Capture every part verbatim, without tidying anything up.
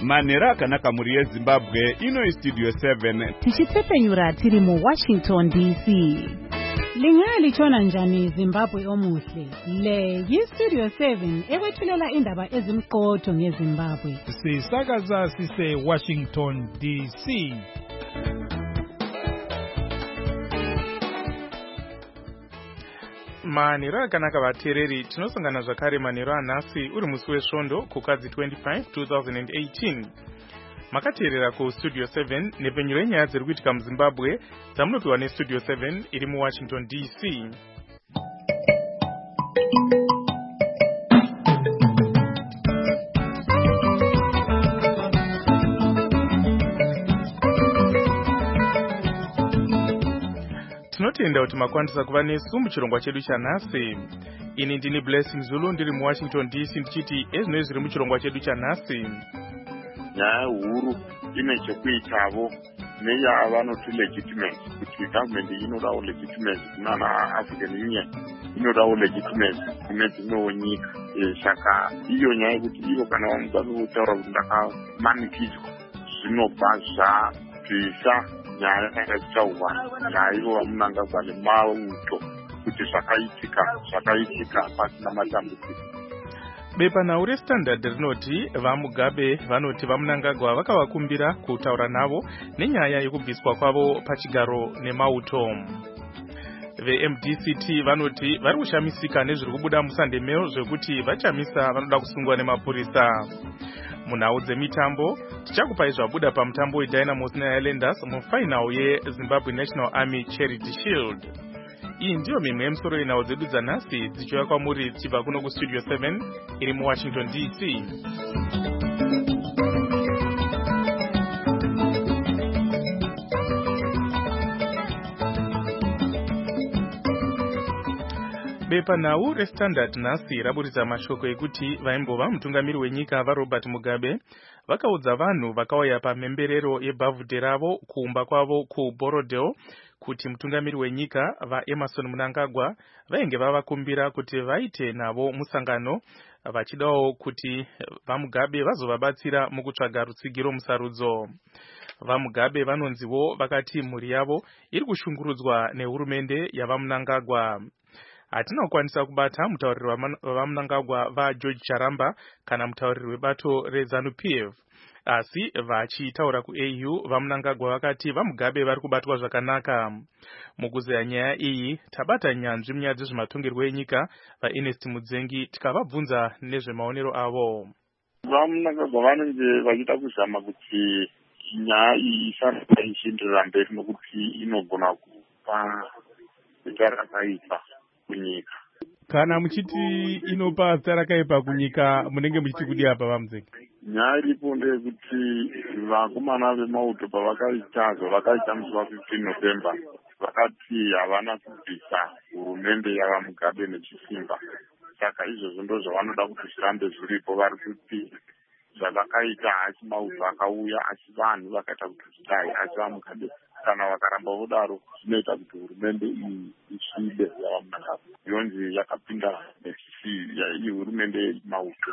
manhero akanaka muri yezimbabwe ino studio seven tichitsepenyura tiri mu Washington D C. Lingalitshona njani Zimbabwe omuhle? Le yi-Studio seven ekwethulela indaba ezimqotho ngeZimbabwe. Sisakaza sise Washington D C. Manhero akanaka vateereri, tinosangana zvakare manhero anhasi uri musi wesvondo kukadzi twenty-five twenty eighteen. Makateerera ku Studio seven nepenyuro yenyaya dziri kuitika muZimbabwe dzamunopiwa neStudio seven iri mu Washington D C. Tinotenda kuti makwanisa kuva nesu muchirongwa chedu chanhasi. Ini ndini Blessing Zulu ndiri mu Washington D C ndichiti ezvinoi zviri muchirongwa chedu chanhasi. Nyaya huru ine chekuitavo neyavanoti legitimacy, kuti government inodawo legitimacy kunana African Union inodawo legitimacy kune dzimwewo nyika. Saka iyo nyaya yekuti ivo kana vamugabe votaura kuti ndakamanikidzwa zvinobva zvabvisa nyaya yanga dzichaurwa naivo vamunangagwa nemauto kuti zvakaitika zvakaitika pasina matambudziko. Bepanhau reStandard rinoti vaMugabe vanoti vamunangagwa vakavakumbira kutaura navo nenyaya yekubviswa kwavo pachigaro nemauto. Ve-M D C T vanoti vari kushamisika nezviri kubuda muSunday Mail zvekuti vachamisa vanoda kusungwa nemapurisa. Munhau dzemitambo tichakupai zvabuda pamutambo weDynamos neHighlanders mufainal yeZimbabwe National Army Charity Shield. Iyi ndiyo mimwe yemusoro yenhau dzedu dzanhasi dzichiuya kwamuri tichibva kuno kuStudio seven iri muWashington D C. Bepanhau reStandard nhasi raburitsa mashoko ekuti vaimbova mutungamiri wenyika vaRobert Mugabe vakaudza vanhu vakauya pamhemberero yebhavhudhe ravo kuumba kwavo kuBorodale kuti mutungamiri wenyika vaEmerson Mnangagwa vainge vavakumbira kuti vaite navo musangano vachidawo kuti vaMugabe vazovabatsira mukutsvaga rutsigiro musarudzo. VaMugabe vanonziwo vakati mhuri yavo iri kushungurudzwa nehurumende yavaMnangagwa. Hatina kukwanisa kubata mutauriri wavaMnangagwa vaGeorge Charamba kana mutauriri webato reZANU-P F. Asi vachitaura kuA U vaMnangagwa vakati vaMugabe vari kubatwa zvakanaka. Mukuzeya nyaya iyi tabata nyanzvi munyaya dzezvematongerwo enyika vaErnest Mudzengi tikavabvunza nezvemaonero avo. VaMnangagwa vanenge vachida kuzama kuti nyaya iyi isaramba ichienderera mberi nokuti inogona kupa zita rakaipa kunyika. Kana muchiti inopa zita rakaipa kunyika munenge muchiti kudi apa vaMudzengi? Nyaya iripo ndeyekuti vakomana vemauto pavakaita zvavakaita musi wa15 November vakati havana kubvisa hurumende yavaMugabe nechisimba. Saka izvozvo ndo zvavanoda kuti zvirambe zviripo. Vari kuti zvavakaita hasi mauto akauya asi vanhu vakaita kuti zvidai asi vaMugabe kana vakaramba vodaro zvinoita kuti hurumende iyi isvibe yavaMnangagwa yonzi yakapinda iyi hurumende mauto.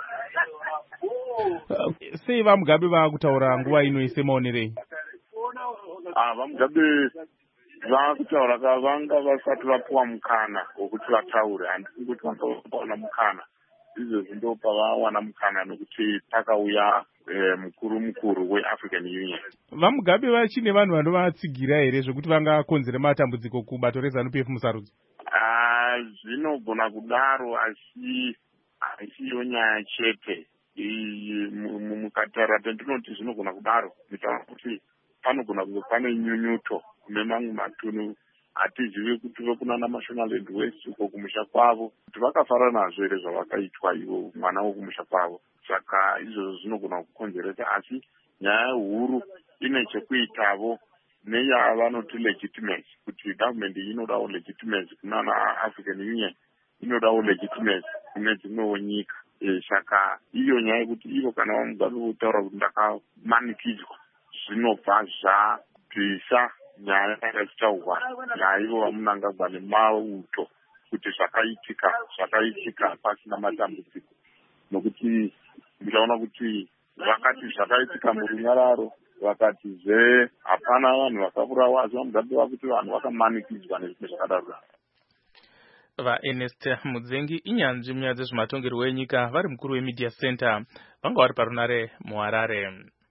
Sei vaMugabe vakutaura nguva ino semaonerei? Ah, vaMugabe vakutaura kavanga vasati vapuwa mukana wokuti vataure. Handisi kuti vakaona mukana. Izvozvo ndo pavawana mukana nokuti pakauya mukuru mukuru weAfrican Union. VaMugabe vachine vanhu vanovatsigira here zvekuti vangakonzera matambudziko kubato reZANU-P F musarudzo? Ah, zvinogona kudaro asi haisiyo nyaya chete. Mukataura pendinoti zvinogona kudaro mitaura kuti panogona kuve pane nyunyuto kune mamwe matunhu hatizivi kuti vekunana Mashonaland West uko kumusha kwavo kuti vakafara nazvo here zvavakaitwa ivo mwana wokumusha kwavo. Saka izvozvo zvinogona kukonzeresa asi nyaya huru ine chekuitavo neyavanoti legitimacy, kuti government inodawo legitimacy kunana African Union inodawo legitimacy kune dzimwewo nyika. E, saka iyo nyaya yekuti ivo kana vaMugabe votaura kuti ndakamanikidzwa zvinobva zvabvisa nyaya yanga dzichaurwa naivo vaMnangagwa nemauto kuti zvakaitika zvakaitika pasina matambudziko. Nokuti ndichaona kuti vakati zvakaitika murunyararo, vakatizve hapana vanhu vakaburawa, asi vamudzapiwa kuti vanhu vakamanikidzwa nezvimwe zvakadaro. vaErnest Mudzengi inyanzvi munyaya dzezvematongerwo enyika vari mukuru wemedia center vanga vari parunare muHarare.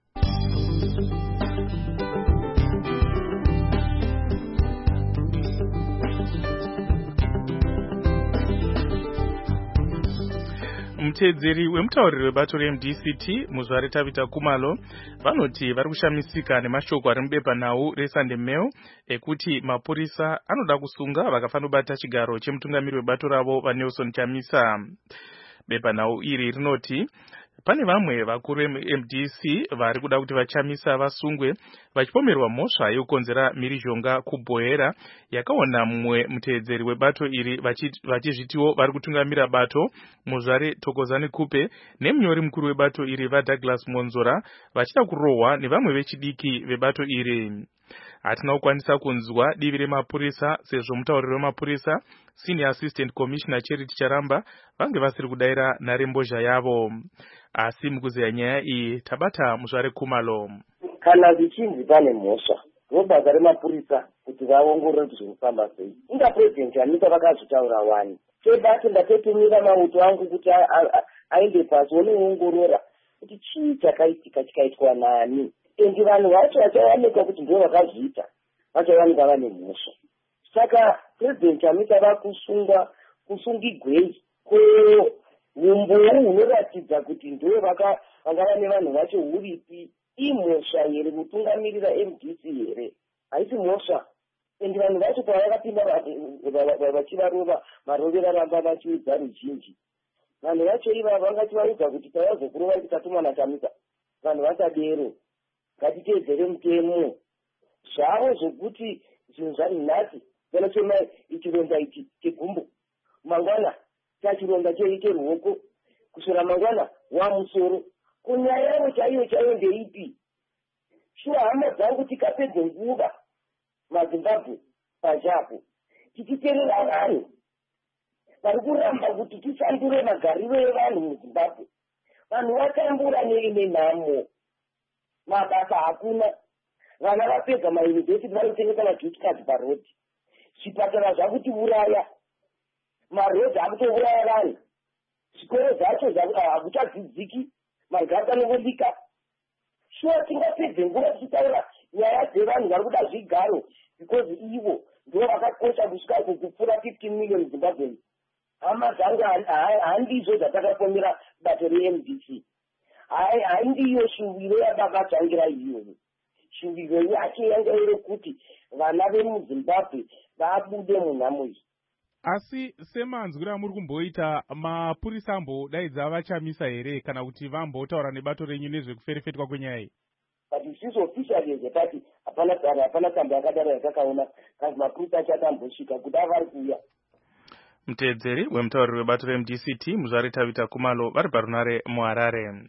Mutedzeri wemutauriri webato reM D C T Muzvare Tabita Kumalo vanoti vari kushamisika nemashoko ari mubepanhau reSunday Mail ekuti mapurisa anoda kusunga vakafanira kubata chigaro chemutungamiri webato ravo vaNelson Chamisa. Bepanhau iri rinoti pane vamwe vakuru veM D C vari kuda kuti vaChamisa vasungwe vachipomerwa mhosva yokukonzera mhirizhonga kubhohera yakaona mumwe mutedzeri webato iri vachizvitiwo vari kutungamira bato Muzvare Thokozani Kupe nemunyori mukuru webato iri vaDouglas Monzora vachida kurohwa nevamwe vechidiki vebato iri. Hatina kukwanisa kunzwa divi remapurisa sezvo mutauriri wemapurisa Senior Assistant Commissioner Charity Charamba vange vasiri kudaira nharembozha yavo. Asi mukuzeya nyaya iyi tabata Muzvare Kumalo. Kana zvichinzi pane mhosva robasa remapurisa kuti vaongorore kuti zvinofamba sei. Inga president Anita vakazvitaura wani chebati ndatetumira mauto angu kuti aende pasi onoongorora kuti chii chakaitika chikaitwa nani. Endi vanhu vacho vachawanika kuti ndio vakazviita vachawanika vane mhosva. Saka president Anita vakusunga kusungigwei ko umbowu hunoratidza kuti ndio vaka vangava nevanhu vacho uripi imhosva here kutungamirira M D C here haisi mhosva. Endi vanhu vacho pavakapinda vachivarova marovera ramba vachiudza ruzhinji vanhu vacho ivava vangativaudza kuti tavazokurova tikatumwa naChamisa vanhu vasadero ngatiteedzere mutemo zvavo zvokuti zvinhu zvari nhasi vanosema ichironda ichi chegumbo mangwana chachironda cheruoko kusora mangwana wamusoro kunyaya yavo chaiyo chaiyo ndeipi. Shuwa hama dzangu tikapedze nguva maZimbabwe pachapo tichiterera vanhu vari kuramba kuti tisandure magariro evanhu muZimbabwe. Vanhu vatambura nenhamo mabasa hakuna vana vapedza mayunivhesiti vari kutengesa magitikazi parodhi zvipatara zvakuti uraya marodhi akutouraya vanhu zvikoro zvacho hakuchadzidziki magasi anovolika. Shuwa tingapedze nguva tichitaura nyaya dzevanhu vari kuda zvigaro because ivo ndo vakakosha kusvika kupfuura fifteen million Zimbabweans. Hama dzangu handizvo zvatakapomera bato reM D C. Handiyo shuviro yabakatsvangira iyoyo. Shuviro yacho yanga iri kuti vana vemuZimbabwe vabude munhamo iyi. Asi semanzwira muri kumboita mapurisa ambodaidza vaChamisa here kana kuti vambotaura nebato renyu nezvekuferefetwa kwenyaya iyi? But isiso officially zvekati hapana tsara hapana tsamba yakadaro yakakaona kana mapurisa achati ambosvika kuti avari kuuya. Mutedzeri wemutauriri webato reM D C T Muzvare Tabita Kumalo vari parunare muHarare.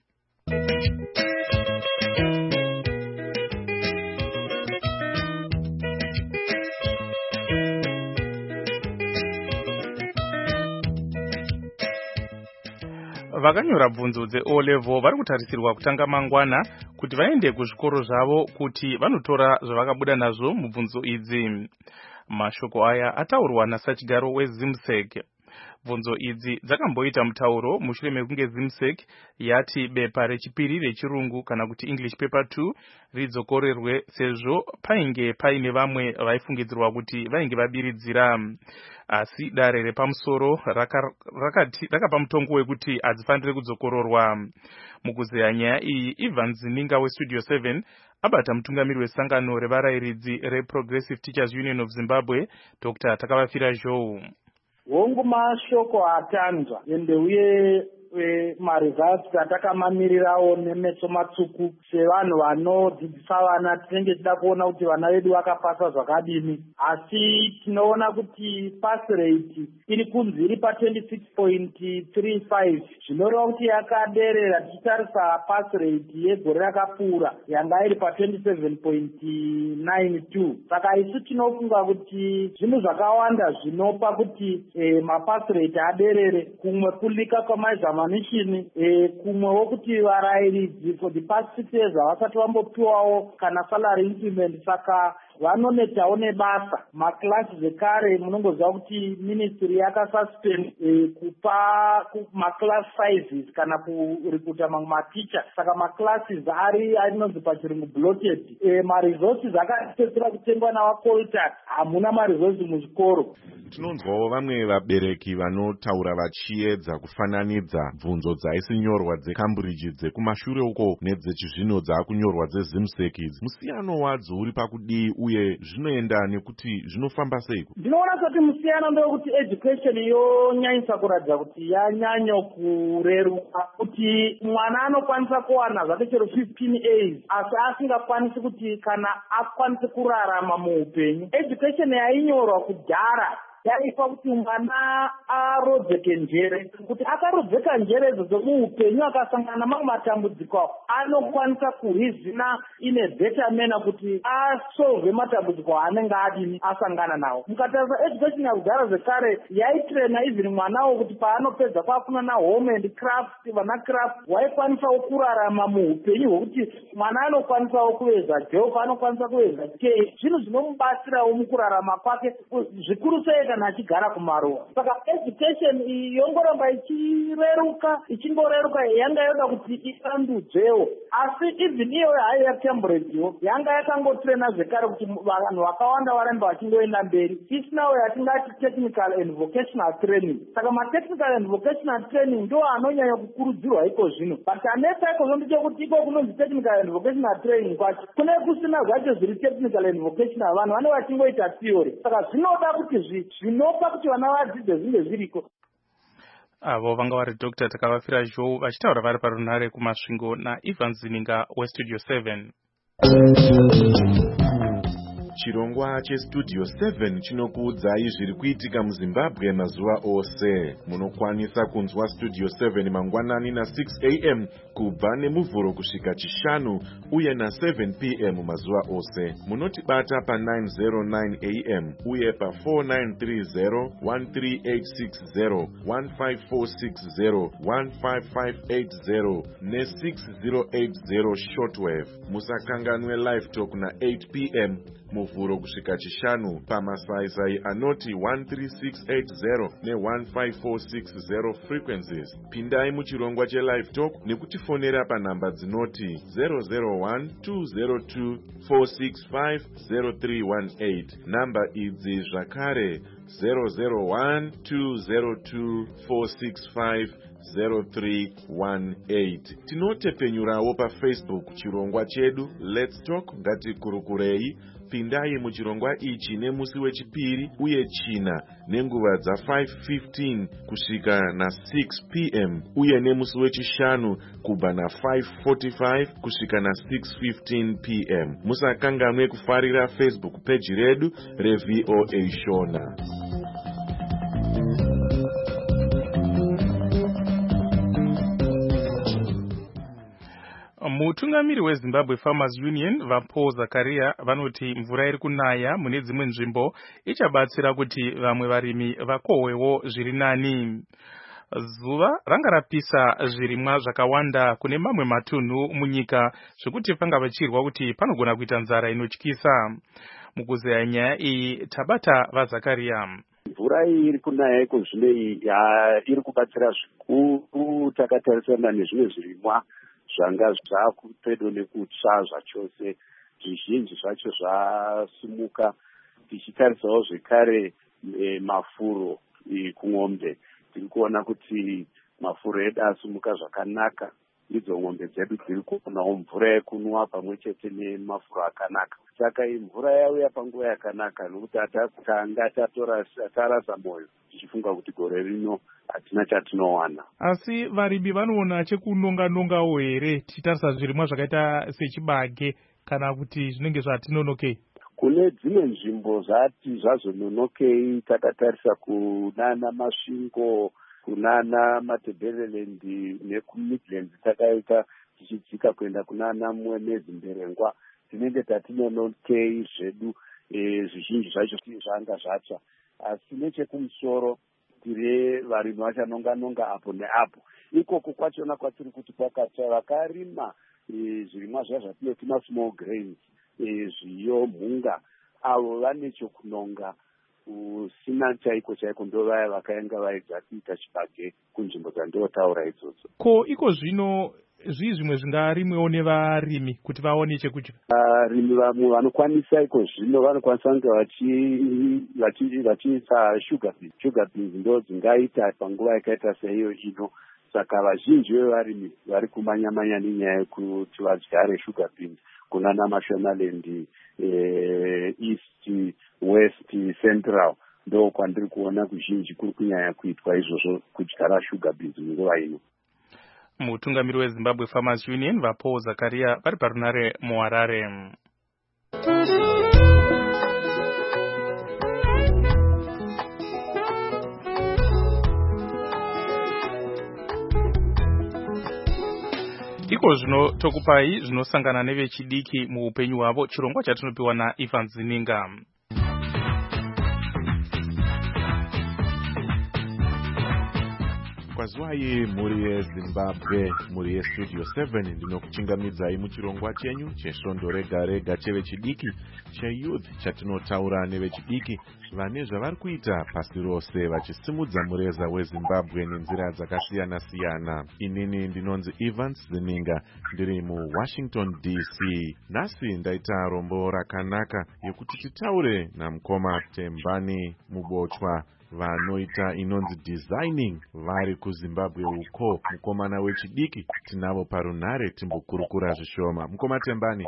Vakanyora bvunzo dzeO level vari kutarisirwa kutanga mangwana kuti vaende kuzvikoro zvavo kuti vanotora zvavakabuda nazvo mubvunzo idzi. Mashoko aya ataurwa nasachigaro weZimsek. Bvunzo idzi dzakamboita mutauro mushure mekunge Zimsek yati bepa rechipiri rechirungu kana kuti English paper two ridzokorerwe sezvo painge paine vamwe vaifungidzirwa kuti vainge vabiridzira. Asi dare repamusoro rakati rakapa mutongo wekuti hadzifanire kudzokororwa. Mukuzeya nyaya iyi Ivan Zininga weStudio seven abata mutungamiri wesangano revarayiridzi reProgressive Teachers Union of Zimbabwe Doctor Takavafira Zhou. Hongu mashoko atanzwa ende uye maresults atakamamirirawo nemeso matsvuku sevanhu vanodzidzisa vana tinenge tida kuona kuti vana vedu vakapasa zvakadini, asi tinoona kuti pass rate iri kunzi iri pa twenty-six point three five zvinoreva kuti yakaderera tichitarisa pass rate yegore rakapfuura yanga iri pa twenty-seven point nine two. Saka isu tinofunga kuti zvinhu zvakawanda zvinopa kuti eh, mapass rate aderere kumwe kulika kwamaizama ammunition eh, kumwewo kuti varayiridzi for the past six years havasati vambopiwawo kana salary increment, saka vanonetawo nebasa. Maklasi zvekare munongoziva kuti ministry yakasuspend eh, kupa maclass sizes kana kurikuta mamwe maticha, saka maclasses ari anonzi pachirungu bloated. Eh, maresources akatetsera kutengwa navacoltax, hamuna maresources muzvikoro. Tinonzwawo vamwe vabereki vanotaura vachiedza kufananidza bvunzo dzaisinyorwa dzeCambridge dzekumashure uko nedzechizvino dzaakunyorwa dzezimsek. Musiyano wadzo uri pakudii uye zvinoenda nekuti zvinofamba seiko? Ndinoona kuti musiyano ndewekuti education yonyanyisa kuratidza kuti yanyanya kureruka, kuti mwana anokwanisa kuwana zvake chero fifteen A's asi asingakwanisi kuti kana akwanise kurarama muupenyu. Education yainyorwa kudhara yaipa kuti mwana arodzeke njere, kuti akarodzeka njere idzodzo muupenyu akasangana mamwe matambudziko anokwanisa kuhizina ine better manner kuti asolve matambudziko anenge adini asangana nawo. Mukatarisa education yakudhara zvekare yaitrena even mwanawo kuti paanopedza kwafuna na home and craft, vana craft waikwanisawo kurarama muupenyu hwekuti mwana anokwanisawo kuveza job, anokwanisa kuveza kei, zvinhu zvinomubatsirawo mukurarama kwake zvikuru sei kana achigara kumaruwa. Saka education yongoramba ichireruka ichingoreuka, yanga yoda kuti ivandudzwewo, asi even iyo hayi yaCambridge yanga yakangotrena zvekare kuti vanhu vakawanda varamba vachingoenda mberi isinawo yatingati technical and vocational training. Saka matechnical and vocational training ndo anonyanya kukurudzirwa iko zvino, but anesa iko zvondo chekuti iko kunonzi technical and vocational training kwacho kune kusina zvacho zviri technical and vocational, vanhu vane vachingoita theory. Saka zvinoda kuti zvinopa kuti vana vadzidze zvinge zviriko. Avo vanga vari Doctor Takavafira Joe vachitaura vari parunhare kumasvingo naIvan Zininga weStudio seven. Chirongwa cheStudio seven chinokuudzai zviri kuitika muZimbabwe mazuva ose. Munokwanisa kunzwa Studio seven mangwanani na six a m kubva nemuvhuro kusvika chishanu uye na seven p m mazuva ose. Munotibata pa nine oh nine a m uye pa four nine three zero, one three eight six zero, one five four six zero, one five five eight zero ne six zero eight zero shortwave. Musakanganwe live talk na eight p m muvhuro kusvika chishanu pamasaisai anoti one three six eight zero ne one five four six zero frequencies. Pindai muchirongwa chelive talk nekutifonera panhamba dzinoti zero zero one, two zero two, four six five, zero three one eight. Namba idzi zvakare zero zero one, two zero two, four six five, zero three one eight. Tinotepenyurawo pa Facebook chirongwa chedu Let's Talk ngatikurukurei. Pindai muchirongwa ichi nemusi wechipiri uye china nenguva dza five fifteen kusvika na six p m uye nemusi wechishanu kubva na five forty-five kusvika na six fifteen p m. Musakanganwe kufarira Facebook page redu reV O A Shona. Mutungamiri weZimbabwe Farmers Union vaPaul Zakaria vanoti mvura iri kunaya mune dzimwe nzvimbo ichabatsira kuti vamwe varimi vakohwewo zviri nani. Zuva ranga rapisa zvirimwa zvakawanda kune mamwe matunhu munyika zvekuti panga pachirwa kuti panogona kuita nzara inotyisa. Mukuzeya nyaya iyi tabata vaZakaria. Mvura iyi iri kunaya iko zvino iri kubatsira zvikuru takatarisana nezvimwe zvirimwa zvanga zvakupedo nekutsva zvachose, zvizhinji zvacho zvasimuka. Tichitarisawo zvekare e, mafuro e, kumombe tiri kuona kuti mafuro edu asimuka zvakanaka, idzo ngombe dzedu dziri kuonawo mvura yekunwa pamwe chete nemafuro akanaka. Saka mvura yauya panguva yakanaka nokuti tanga tarasa moyo tichifunga kuti gore rino hatina chatinowana. Asi varimi vanoona chekunonga-nongawo here tichitarisa zvirimwa zvakaita sechibage kana kuti zvinenge zvatinonokei? Kune dzimwe nzvimbo zvati zvazononokei, takatarisa kunana Masvingo, kunana Matebeleland nekuMidlands takaita tichidzika kuenda kunana Mwemedzi Mberengwa, tinenge tatinonokei zvedu e, zvizhinji zvacho zvanga zvatsva. Asi nechekumusoro tire varimi vachanonga-nonga apo neapo. ikoko kwachona kwatiri kuti kwakatsva vakarima zvirimwa zva zvatinoti masmall grains zviyo mhunga avo vane chokunonga usina chaiko chaiko ndo vaya vakaenga vaedza kuita chibage kunzvimbo dzandotaura idzodzo. Ko iko zvino zvii zvimwe zvingarimwewo nevarimi kuti vaone chekudya? Varimi vamwe vanokwanisa iko zvino vanokwanisa kunge vachiisa sugar beans. Sugar beans ndo dzingaita panguva yakaita seiyo ino. Saka vazhinji vevarimi vari kumanyamanya nenyaya yekuti vadyare sugar beans kuna naMashonaland eh, East, West, Central ndo kwandiri kuona kuzhinji kuri kunyanya kuitwa izvozvo kudyara sugar beans munguva ino. Mutungamiri weZimbabwe Farmers Union vaPaul Zakaria vari parunare muHarare. Iko zvino tokupai zvinosangana nevechidiki muupenyu hwavo, chirongwa chatinopiwa naIvan Zininga. Kwazwai muri yeZimbabwe, muri yeStudio seven, ndinokuchingamidzai muchirongwa chenyu chesvondo rega rega chevechidiki, cheyouth chatinotaura nevechidiki vane zvavari kuita pasi rose vachisimudza mureza weZimbabwe nenzira dzakasiyana siyana. Inini ndinonzi Evans Zininga, ndiri muWashington D C. Nhasi ndaita rombo rakanaka yekuti titaure namukoma Tembani Mubochwa vanoita inonzi designing vari kuZimbabwe uko. Mukomana wechidiki tinavo parunare timbokurukura zvishoma. Mukoma Tembani.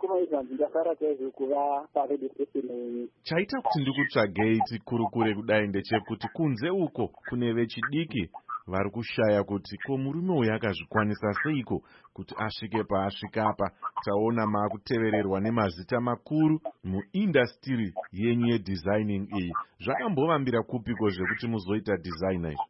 Chaita kuti ndikutsvagei tikurukure kudai ndechekuti kunze uko kune vechidiki vari kushaya kuti ko murume uyu akazvikwanisa seiko kuti asvike paasvika apa. Taona maakutevererwa nemazita makuru muindastiri yenyu yedesigning iyi. Zvakambovambira kupiko zvekuti muzoita designer izvi?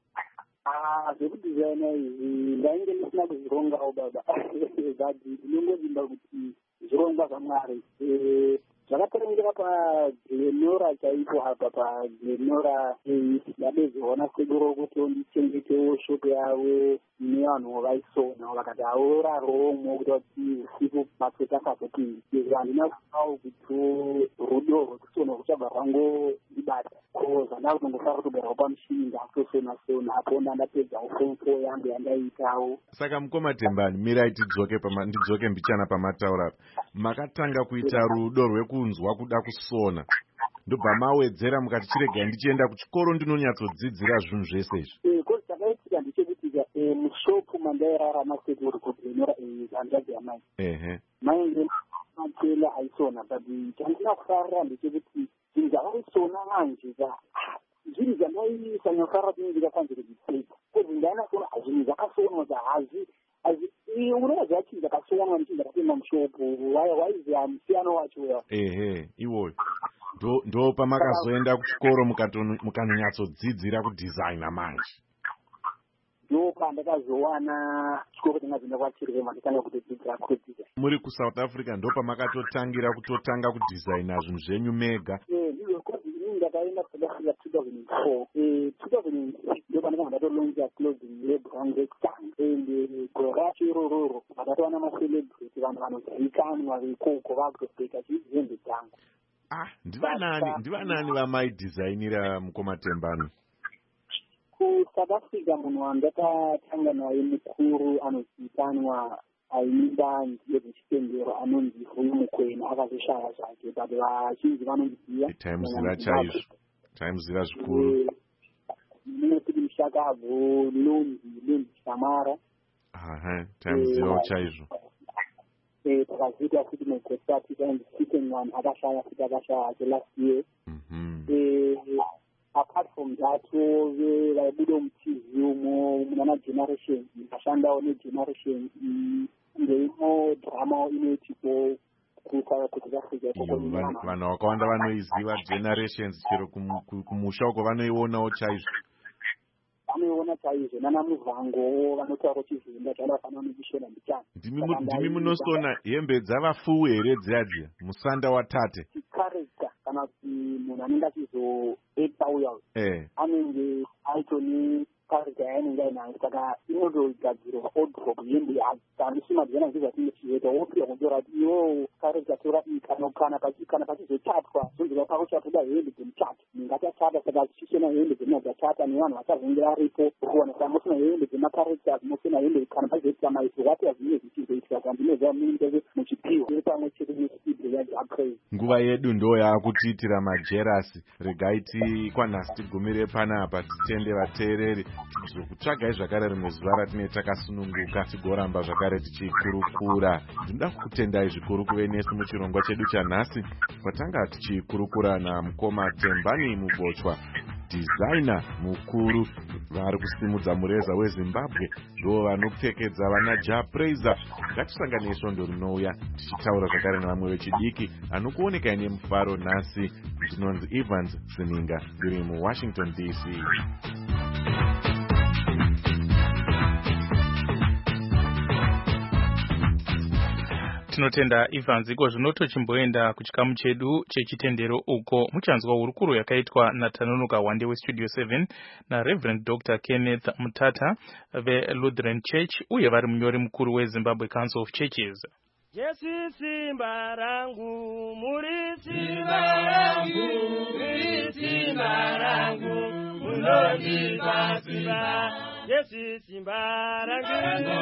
Ah, zvekudesigna izvi ndainge ndisina kuzvirongawo baba. Zadi ndinongovimba kuti zvirongwa zvaMwari. Zvakatorengera paGlenora chaipo apa paGlenora ndabezoona sedoro kuti ndichengetewo shop yavo nevanhu vaisona vakati auraromo kuti usiku batso takazoti handina kufawo kuti rudo rwekusona kuchabva kwango ibata ko zvanda kutongofara kutogarawo pamushini ndakutosona sona apo ndandapedzawo fomfo yangu yandaitawo. Saka mukoma Tembani, mirai tidzoke pama ndidzoke mbichana pamataura. Makatanga kuita rudo rwekunzwa kuda kusona, ndobva mawedzera mukati chiregai ndichienda kuchikoro ndinonyatsodzidzira zvinhu zvese izvi. Eh, ko chakaitika ndechekuti mushopu mandairarama sekuri kuGlenora hanzvadzi yamai. Ehe. Mainge machela aisona but chandina kufarira ndechekuti zvinhu zvavaisona manje zvinhu zvandaisanyafarira kuti ndikafanzire kudzipfeka kuti ndainasona zvinhu zvakasonwa zvahazi unoona zvachinhu zvakasonwa ndichinhu zvakapinda mushopu waiziya musiyano wacho. Ehe, iwoyo ndo pamakazoenda kuchikoro mukanonyatsodzidzira kudesigna manje. Ndo pandakazowana chikoro chingazoenda kwachirema ndikanga kutodzidzira kutodzidza. Muri kuSouth Africa ndo pamakatotangira kutotanga kudesigna zvinhu zvenyu mega? Eh, ndizvo kuti inini ndakaenda kuSouth Africa two thousand four. Eh, two thousand six ndo pandakanga ndatolonja clothing lebrand exam and gore racho irororo ndakatowana macelebrity vanhu vanozivikanwa veikoko vakutopfeka hembe dzangu. Ah, ndivanani ndivanani vamaidesignira mukoma Tembani? kuSouth Africa munhu wandakatanga naye mukuru anozivikanwa aimba yezvechitendero anonzi Vuyo Mukwena akazoshaya zvake but vazhinji vanonziva. Taimuziva chaizvo, taimuziva zvikuru. Munoti Mushakabvu, Lunzi, Lunzi Samara. Aha, taimuzivawo chaizvo. Eh, pakazoita futi muGosati tainzi Chicken One akashaya futi akashaya ake last year. Eh, apart from that vaibuda mutizi umo munana generation ndashandawo negeneration ngeimo drama inoitiko kuti Africa vanhu vakawanda vanoiziva generations chero kumusha uko vanoionawo chaizvo. Vanoiona chaizvo nanamuvhangowo vanotaura chiZimba zvavafanana nekushona mbitana. Ndimi munosona hembe dzavafuwi here dziya dziya musanda watate? Character kana kuti munhu anenge achizoeta uya eh anenge aitoni karita yainenge ainango saka inondogadzirwa odrop hembe anisima zvatinechiyeta wopira kundora kuti iwo karita tora iyi kana kana pachizotatwa zonzwa pako chatoda hembe dzemutatu ningatachata saka tichishena hembe dzemunadzachata nevanhu vachazenge varipo kuona saka musina hembe dzemakarita musina hembe kana pachizoita maizvo wati zvimwe zvichizoitika zvandinoziva munenge muchipiwa iri pamwe chete nesibhre yajapraise. Nguva yedu ndo yaakutiitira majerasi. Regai tikwanhasi tigumire panapa titende vateereri zvokutsvagai zvakare rimwe zuva ratine takasununguka tigoramba zvakare tichikurukura. Ndinoda kukutendai zvikuru kuve nesu muchirongwa chedu chanhasi kwatanga tichikurukura namukoma Tembani Mubochwa, designer mukuru vari kusimudza mureza weZimbabwe, ndo vanopfekedza vana Japraise. Ngatisangane svondo rinouya tichitaura zvakare nevamwe vechidiki anokuoneka nemufaro nhasi. Ndinonzi Evans Sininga ndiri muWashington D C. Tinotenda Evans. Iko zvino tochimboenda kuchikamu chedu chechitendero uko muchanzwa hurukuro yakaitwa naTanonoka Wande weStudio seven naReverend Doctor Kenneth Mutata veLutheran Church uye vari munyori mukuru weZimbabwe Council of Churches. Yesu simba rangu, muri simba rangu, muri simba rangu, munondipa simba. Yesu simba rangu,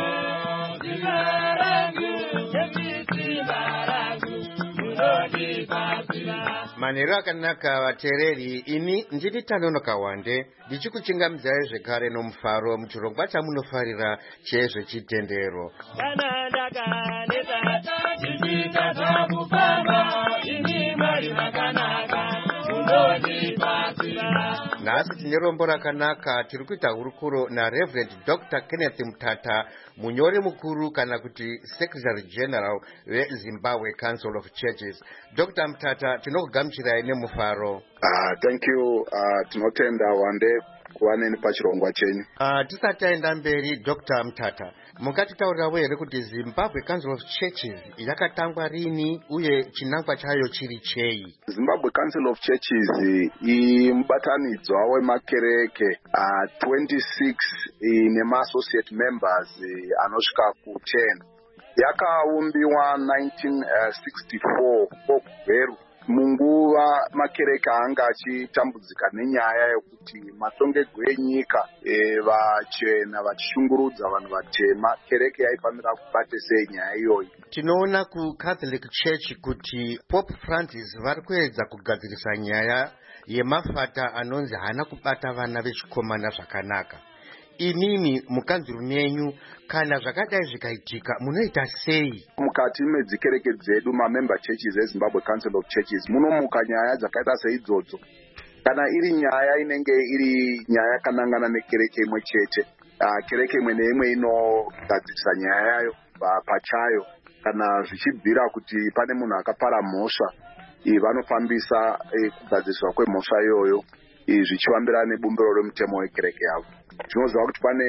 simba rangu, Yesu simba rangu, munondipa simba. Manheru akanaka vateereri, ini ndini Tanonoka Wande ndichikuchingamidzai zvekare nomufaro muchirongwa chamunofarira chezvechitendero. Kana ndakaneta ndipita zvakufamba ini Mwari vakanaka munondipa simba. Nhasi tine rombo rakanaka. Tiri kuita hurukuro naReverend Doctor Kenneth Mutata, munyori mukuru kana kuti Secretary General veZimbabwe Council of Churches. Doctor Mutata, tinokugamuchirai nemufaro. Uh, thank you. Uh, tinotenda Wande kuva neni pachirongwa chenyu. Uh, tisati taenda mberi, Doctor Mutata, mukatitaurirawo here kuti Zimbabwe Council of Churches yakatangwa rini uye chinangwa chayo chiri chei? Zimbabwe Council of Churches imubatanidzwa wemakereke uh, twenty-six nema-associate members uh, anosvika ku ten. Yakaumbiwa nineteen sixty-four okubveru munguva makereke anga achitambudzika nenyaya yekuti matongegwe enyika e, vachena vachishungurudza vanhu vatema. Kereke yaifanira kubate sei nyaya iyoyi? Tinoona ku Catholic Church kuti Pope Francis vari kuedza kugadzirisa nyaya yemafata anonzi hana kubata vana vechikomana zvakanaka. Inini mukanzuru menyu kana zvakadai zvikaitika munoita sei? Mukati medzikereke dzedu mamember churches eZimbabwe Council of Churches munomuka nyaya dzakaita seidzodzo. Kana iri nyaya inenge iri nyaya yakanangana nekereke imwe chete, uh, kereke imwe neimwe inogadzirisa nyaya yayo pachayo. Kana zvichibvira kuti pane munhu akapara mhosva, vanofambisa eh, kugadziriswa kwemhosva iyoyo zvichivambirana nebumbiro remutemo wekereke yavo. Tinoziva kuti pane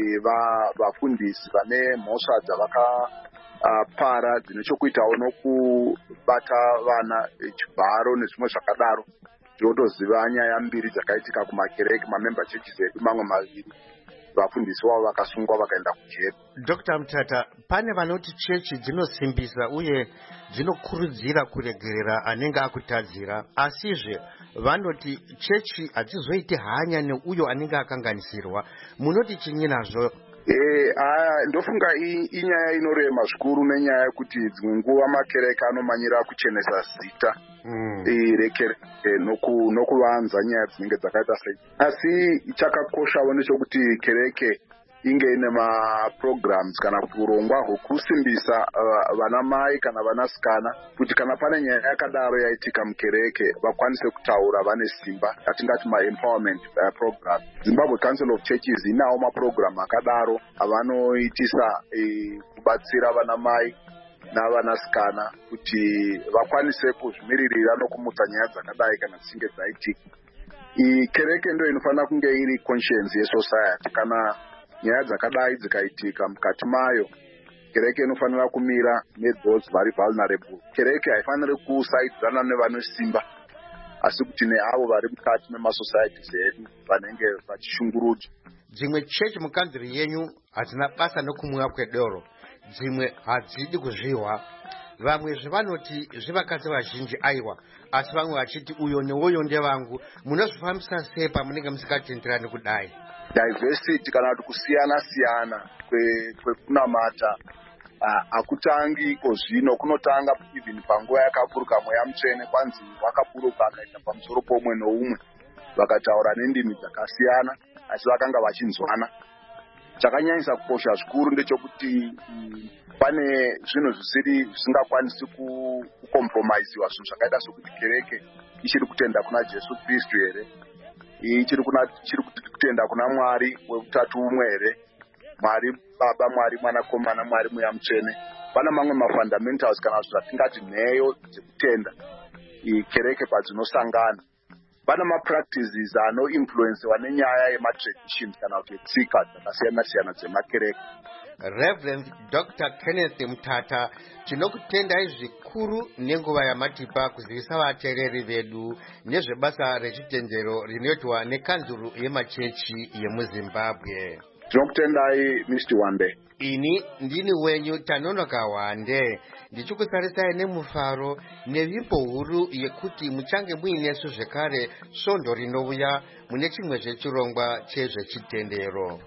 vafundisi vane mhosva dzavakapara dzine chokuitawo nokubata vana chibharo nezvimwe zvakadaro. Tinotoziva nyaya mbiri dzakaitika kumakereke mamember churches edu, mamwe maviri vafundisi wavo vakasungwa vakaenda kujeri. Doctor Mutata, pane vanoti chechi dzinosimbisa uye dzinokurudzira kuregerera anenge akutadzira, asizve vanoti chechi hadzizoiti hanya neuyo anenge akanganisirwa. Munoti chinyi nazvo? Eh, aya ndofunga inyaya inorema zvikuru nenyaya yekuti dzimwe nguva makereke anomanyira kuchenesa zita mm. rekereke noku nokuvanza nyaya dzinenge dzakaita sei. Asi chakakoshawo nechekuti kereke inge ine ma-programs kana kuti urongwa hwekusimbisa uh, vana mai kana vanasikana kuti kana pane nyaya yakadaro yaitika mukereke vakwanise kutaura vane simba, atingati ma-empowerment uh, program. Zimbabwe Council of Churches inawo ma-program akadaro avanoitisa eh, kubatsira vana mai navanasikana kuti vakwanise kuzvimiririra nokumutsa nyaya dzakadai kana dzichinge dzaitika. Kereke ndo inofanira kunge iri conscience yesociety. Kana nyaya dzakadai dzikaitika mukati mayo, kereke inofanira kumira nethose vari vulnerable. Kereke haifaniri kusaidzana nevane simba, asi kuti neavo vari mukati memasocieties edu vanenge vachishungurudzwa. dzimwe chechi mukandiri yenyu hadzina basa nokumwiwa kwedoro, dzimwe hadzidi kuzviwa. Vamwe zvavanoti zvevakadzi vazhinji aiwa, asi vamwe vachiti uyo neuyo ndevangu. Munozvifambisa sei pamunenge musikatenderani kudai? Diversity kana kuti kusiyana siyana kwekunamata akutangi kozvino, kunotanga even panguva yakaburuka mweya mutsvene kwanzi wakaburuka akaita pamusoro pomwe noumwe, vakataura nendimi dzakasiyana asi vakanga vachinzwana. Chakanyanyisa kukosha zvikuru ndechekuti pane zvinhu zvisiri zvisingakwanisi kukompromaisiwa, zvinhu zvakaita sokuti kereke ichiri kutenda kuna Jesu Kristu here, ichiri kutenda kuna Mwari weutatu umwe here, Mwari Baba, Mwari Mwanakomana, Mwari Mweya Mutsvene. Pana mamwe mafundamentals kana zvatingati nheyo dzekutenda kereke padzinosangana. Pana mapractices anoinfluencewa nenyaya yematraditions kana kuti tsika dzakasiyana siyana dzemakereke. Reverend Doctor Kenneth Mutata, tinokutendai zvikuru nenguva yamatipa kuzivisa vateereri vedu nezvebasa rechitendero rinoitwa nekanzuru yemachechi yemuZimbabwe. Tinokutendai mister Wande. Ini ndini wenyu Tanonoka Wande, ndichikusarisai nemufaro nevimbo huru yekuti muchange muinesu zvekare svondo rinouya mune chimwe zvechirongwa chezvechitendero.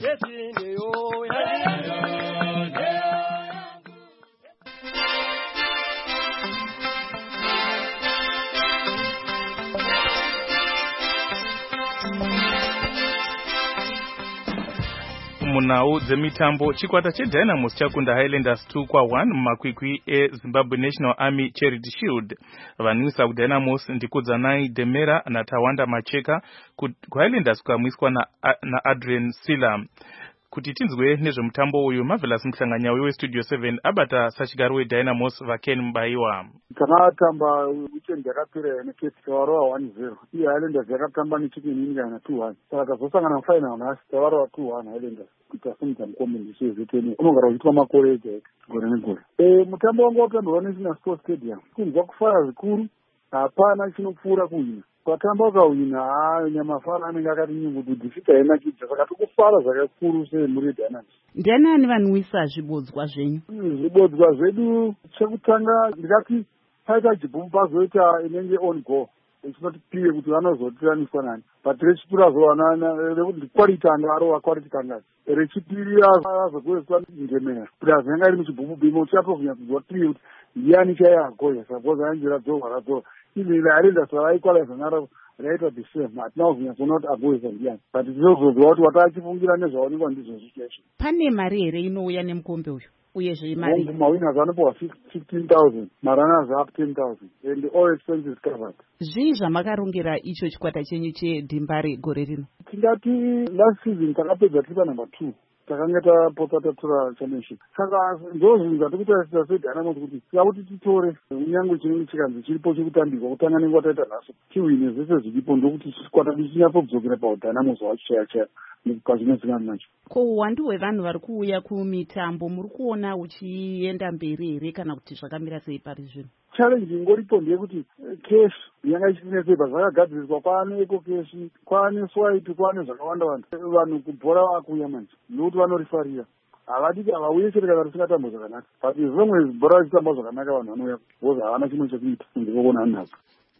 Munhau dzemitambo, chikwata cheDynamos chakunda Highlanders two kwa one mumakwikwi eZimbabwe National Army Charity Shield. Vanwisa kuDynamos ndikudzanai Demera naTawanda Macheka, kuHighlanders kukamwiswa na, na Adrian Silla. Kuti tinzwe nezvemutambo uyu, Marvelous Mhlanganyauyi weStudio seven abata sachigaro weDynamos Vaken Mbaiwa. Kana atamba weekend yakapera neCape Tawaroa one zero. Iye Highlanders yakatamba neChicken Wings two one. Saka zvosangana final nhasi Tawaroa two one Highlanders. Kuitasimudza mukombe ndisezveteni unogara uchitwa makore ega ega gore negore. Eh, mutambo wangu wakapambwa National Sports Stadium. Kunzwa kufara zvikuru, hapana chinopfuura kuwina. Kwatamba ukawina haa nyamafara anenge akati nyungudu dhisita yenakidza, saka tikufara zvakakuru semuri Dynamos. Ndianani vanwisa zvibodzwa zvenyu? Zvibodzwa zvedu chekutanga ndikati paita jibhumu pazoita inenge on go ichinoti kuti vanozotiraniswa nani, but rechipiri azowana quality anga arova quality kangazi, rechipiri azogoeswa ngemera kuti azinenge iri muchibhumu bimo chatovhunya kuzwa piye kuti ndiani chaiagoya sapoza yange radzorwa radzorwa izvi Highlanders vaikwalaiza naro raitwa the same, hatina kuvhunya kuona kuti agoesa ndiani, but tinozozwa kuti watachifungira nezvaonekwa ndizvo zvichesho. Pane mari here inouya nemukombe uyu? Uyezve mari mawinners anopiwa fifteen thousand, marunners up ten thousand, and all expenses covered. Zvii zvamakarongera icho chikwata chenyu cheDhimbare gore rino? Tingati last season takapedza tiri panumber two, takanga tapota tatora championship. Saka ndozvinhu zvatikutarisa seDynamos kuti tikakuti titore kunyange chinenge chikanzi chiripo chekutambirwa kutanga nenguva taita nhasi tiwine zvese zviripo, ndokuti chikwata chichinyatsodzokera paDynamos wacho chaya chaya pazvinozingana nacho. Ko uwandu hwevanhu vari kuuya kumitambo muri kuona uchienda mberi here kana kuti zvakamira sei pari zvino? Challenge ingoripo ndeyekuti cash yanga ichinesepa zvakagadziriswa, kwaane eco cash, kwaane swipe, kwaane zvakawanda wanda. Vanhu kubhora vakuuya manje nokuti vanorifarira, havadiki havauye chete kana risingatamba zvakanaka, but as long as bhora richitamba zvakanaka vanhu vanouya because havana chimwe chekuita kunze kwekuona nhasi.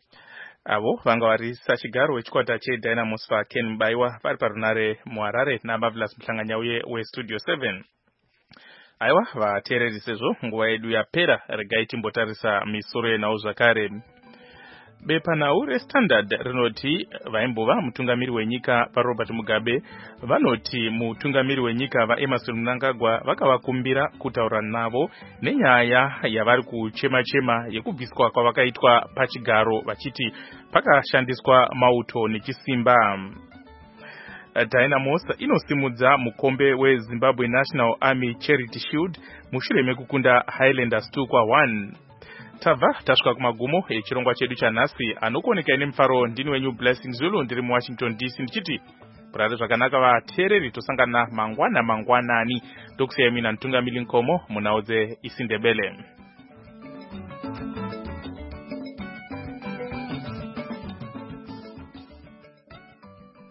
Avo vanga vari sachigaro wechikwata cheDynamos Vaken Mbaiwa vari parunare muHarare naMarvelous Mhlanganyauyi weStudio seven. Aiwa vateereri, sezvo nguva yedu yapera, regai timbotarisa misoro yenhau zvakare. Bepanhau reStandard rinoti vaimbova mutungamiri wenyika vaRobert Mugabe vanoti mutungamiri wenyika vaEmmerson Mnangagwa vakavakumbira kutaura navo nenyaya yavari kuchema-chema yekubviswa kwavakaitwa pachigaro vachiti pakashandiswa mauto nechisimba. Dynamos inosimudza mukombe weZimbabwe National Army Charity Shield mushure mekukunda Highlanders two kwa one. Tabva tasvika kumagumo echirongwa chedu chanhasi. Anokuoneka nemufaro ndini wenyu Blessing Zulu, ndiri muWashington D C ndichiti murare zvakanaka vateereri, tosangana mangwana mangwanani. Ndokusiyai mina Ntungamiri Nkomo munhau dzeIsiNdebele.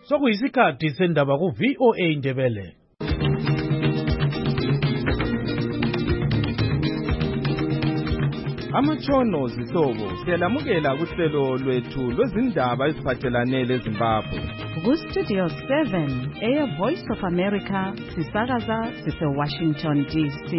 sokuyisikhathi sendaba ku V O A Ndebele. Amatshono zihlobo siyalamukela kuhlelo lwethu lwezindaba eziphathelane leZimbabwe. Ku-Studio seven, Air Voice of America, sisakaza sise-Washington D C.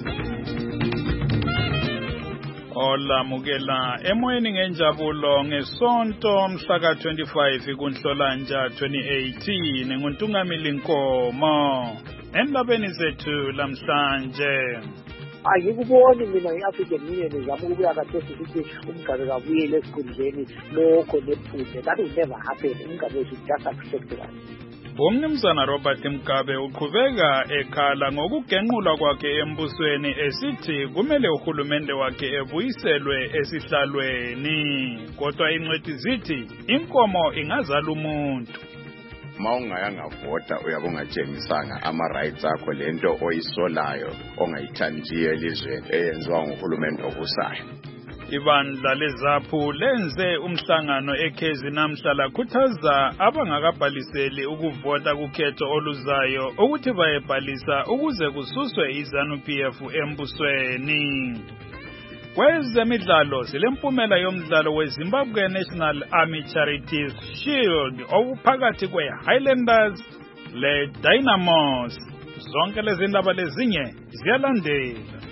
Olamukela emoyeni ngenjabulo ngesonto mhlaka twenty-five kuNhlolanja twenty eighteen nguNtungamili Nkomo. Endabeni zethu lamhlanje. Ayikuboni mina i-African Union izama ukubuya kathesi ukuthi umgabe kabuyele esikhundleni lokho nephuthe. That will never happen. Umgabe should just accept that. Umnumzana Robert Mugabe uqhubeka ekhala ngokugenqulwa kwakhe embusweni esithi kumele uhulumende wakhe ebuyiselwe esihlalweni. Kodwa ingcwethi zithi inkomo ingazala umuntu. Mawungayanga vota uyabongatshengisanga ama rights akho lento oyisolayo ongayithandiyo elizweni eyenziwa nguhulumende obusayo. Ibandla leZAPU lenze umhlangano ekhezi namhla lakhuthaza abangakabhaliseli ukuvota kukhetho oluzayo ukuthi bayebhalisa ukuze kususwe iZANU P F embusweni. Kwezemidlalo silempumela yomdlalo weZimbabwe National Army Charities Shield ophakathi kweHighlanders leDynamos. Zonke lezi ndaba lezinye ziyalandela.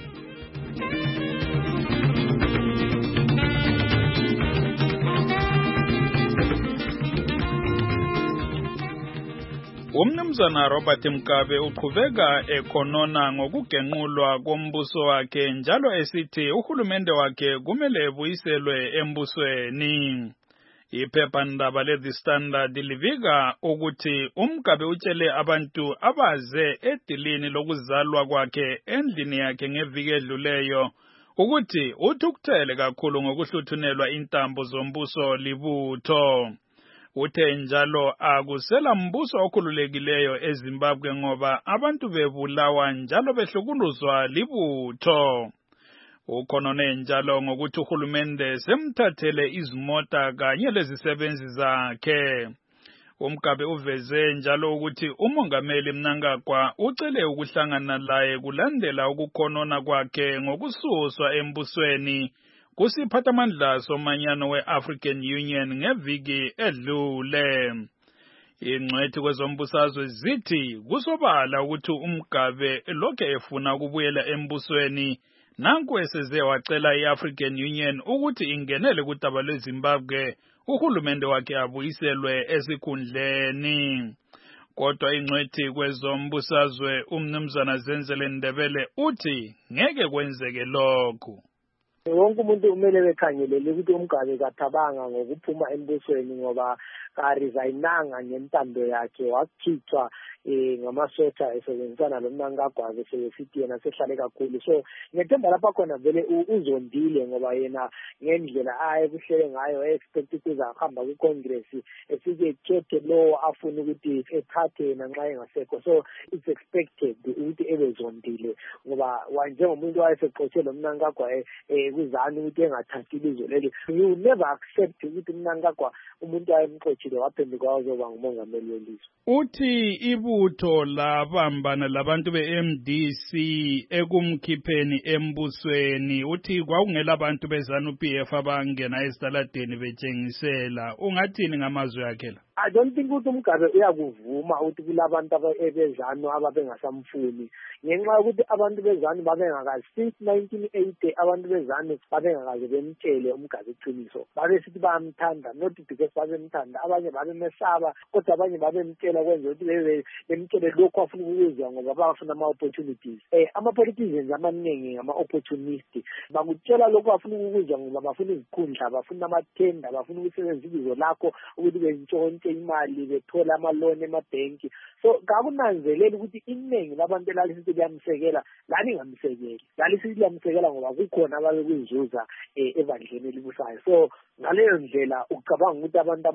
Umnumzana Robert Mugabe uqhubeka ekhonona ngokugenqulwa kombuso wakhe njalo esithi uhulumende wakhe kumele ebuyiselwe embusweni. Iphephandaba leThe Standard livika ukuthi uMugabe utshele abantu abaze edilini lokuzalwa kwakhe endlini yakhe ngeviki edluleyo ukuthi uthukuthele kakhulu ngokuhluthunelwa intambo zombuso libutho. Uthe njalo akusela mbuso okhululekileyo eZimbabwe ngoba abantu bebulawa njalo behlukuluzwa libutho. Ukhonone njalo ngokuthi uhulumende semthathele izimota kanye lezisebenzi zakhe. uMugabe uveze njalo ukuthi umongameli Mnangagwa ucele ukuhlangana laye kulandela ukukhonona kwakhe ngokususwa embusweni kusiphathamandla somanyano we-African Union ngeviki edlule. Ingcwethi kwezombusazwe zithi kusobala ukuthi uMugabe lokhe efuna ukubuyela embusweni nanku eseze wacela i-African Union ukuthi ingenele kudaba lweZimbabwe uhulumende wakhe abuyiselwe esikhundleni. Kodwa ingcwethi kwezombusazwe umnumzana Zenzele Ndebele uthi ngeke kwenzeke lokho. Wonke umuntu umele bekhangelele ukuthi uMugabe kathabanga ngokuphuma embusweni ngoba karesigninga ngentando yakhe wakhithwa eh ngamasotha esebenzisana loMnangagwa besesithi yena sehlale kakhulu. So ngethemba lapha khona vele uzondile ngoba yena ngendlela aye kuhlele ngayo expect ukuza ahamba ku Congress esike khethe lo afuna ukuthi ethathe yena nxa engasekho. So it's expected ukuthi ebezondile ngoba wanje umuntu wayeseqotshe loMnangagwa eh kuzana ukuthi engathathi ilizwe leli. You never accept ukuthi uMnangagwa umuntu ayemqothile waphenduka wazoba ngumongameli welizwe. Uthi ibutho labambana labantu be-M D C ekumkhipheni embusweni. Uthi kwakungela abantu beZANU P F abangena esitaladeni betshengisela. Ungathini ngamazwi akhe la? I don't think ukuthi uMugabe uyakuvuma ukuthi kulabantu abeZANU ababengasamfuni ngenxa yokuthi abantu beZANU babengakazi since nineteen eighty abantu beZANU babengakaze bemtshele uMugabe iqiniso. Babesithi bayamthanda not because babemthanda, abanye babemesaba kodwa abanye babemtshela kwenza ukuthi bemtshele lokho afuna ukuzwa ngoba bafuna ama opportunities. Eh ama politicians amaningi ngama opportunist bakutshela lokho afuna ukuzwa ngoba bafuna izikhundla, bafuna amathenda, bafuna ukusebenzisa ibizo lakho ukuthi bentshontshe imali bethola amaloni emabhenki. So kakunanzelela ukuthi iningi labantu elalithi liyamsekela lani ngamsekeli lalithi liyamsekela ngoba kukhona ababekuzuza ebandleni elibusayo. So ngaleyo ndlela ucabanga ukuthi abantu abamathe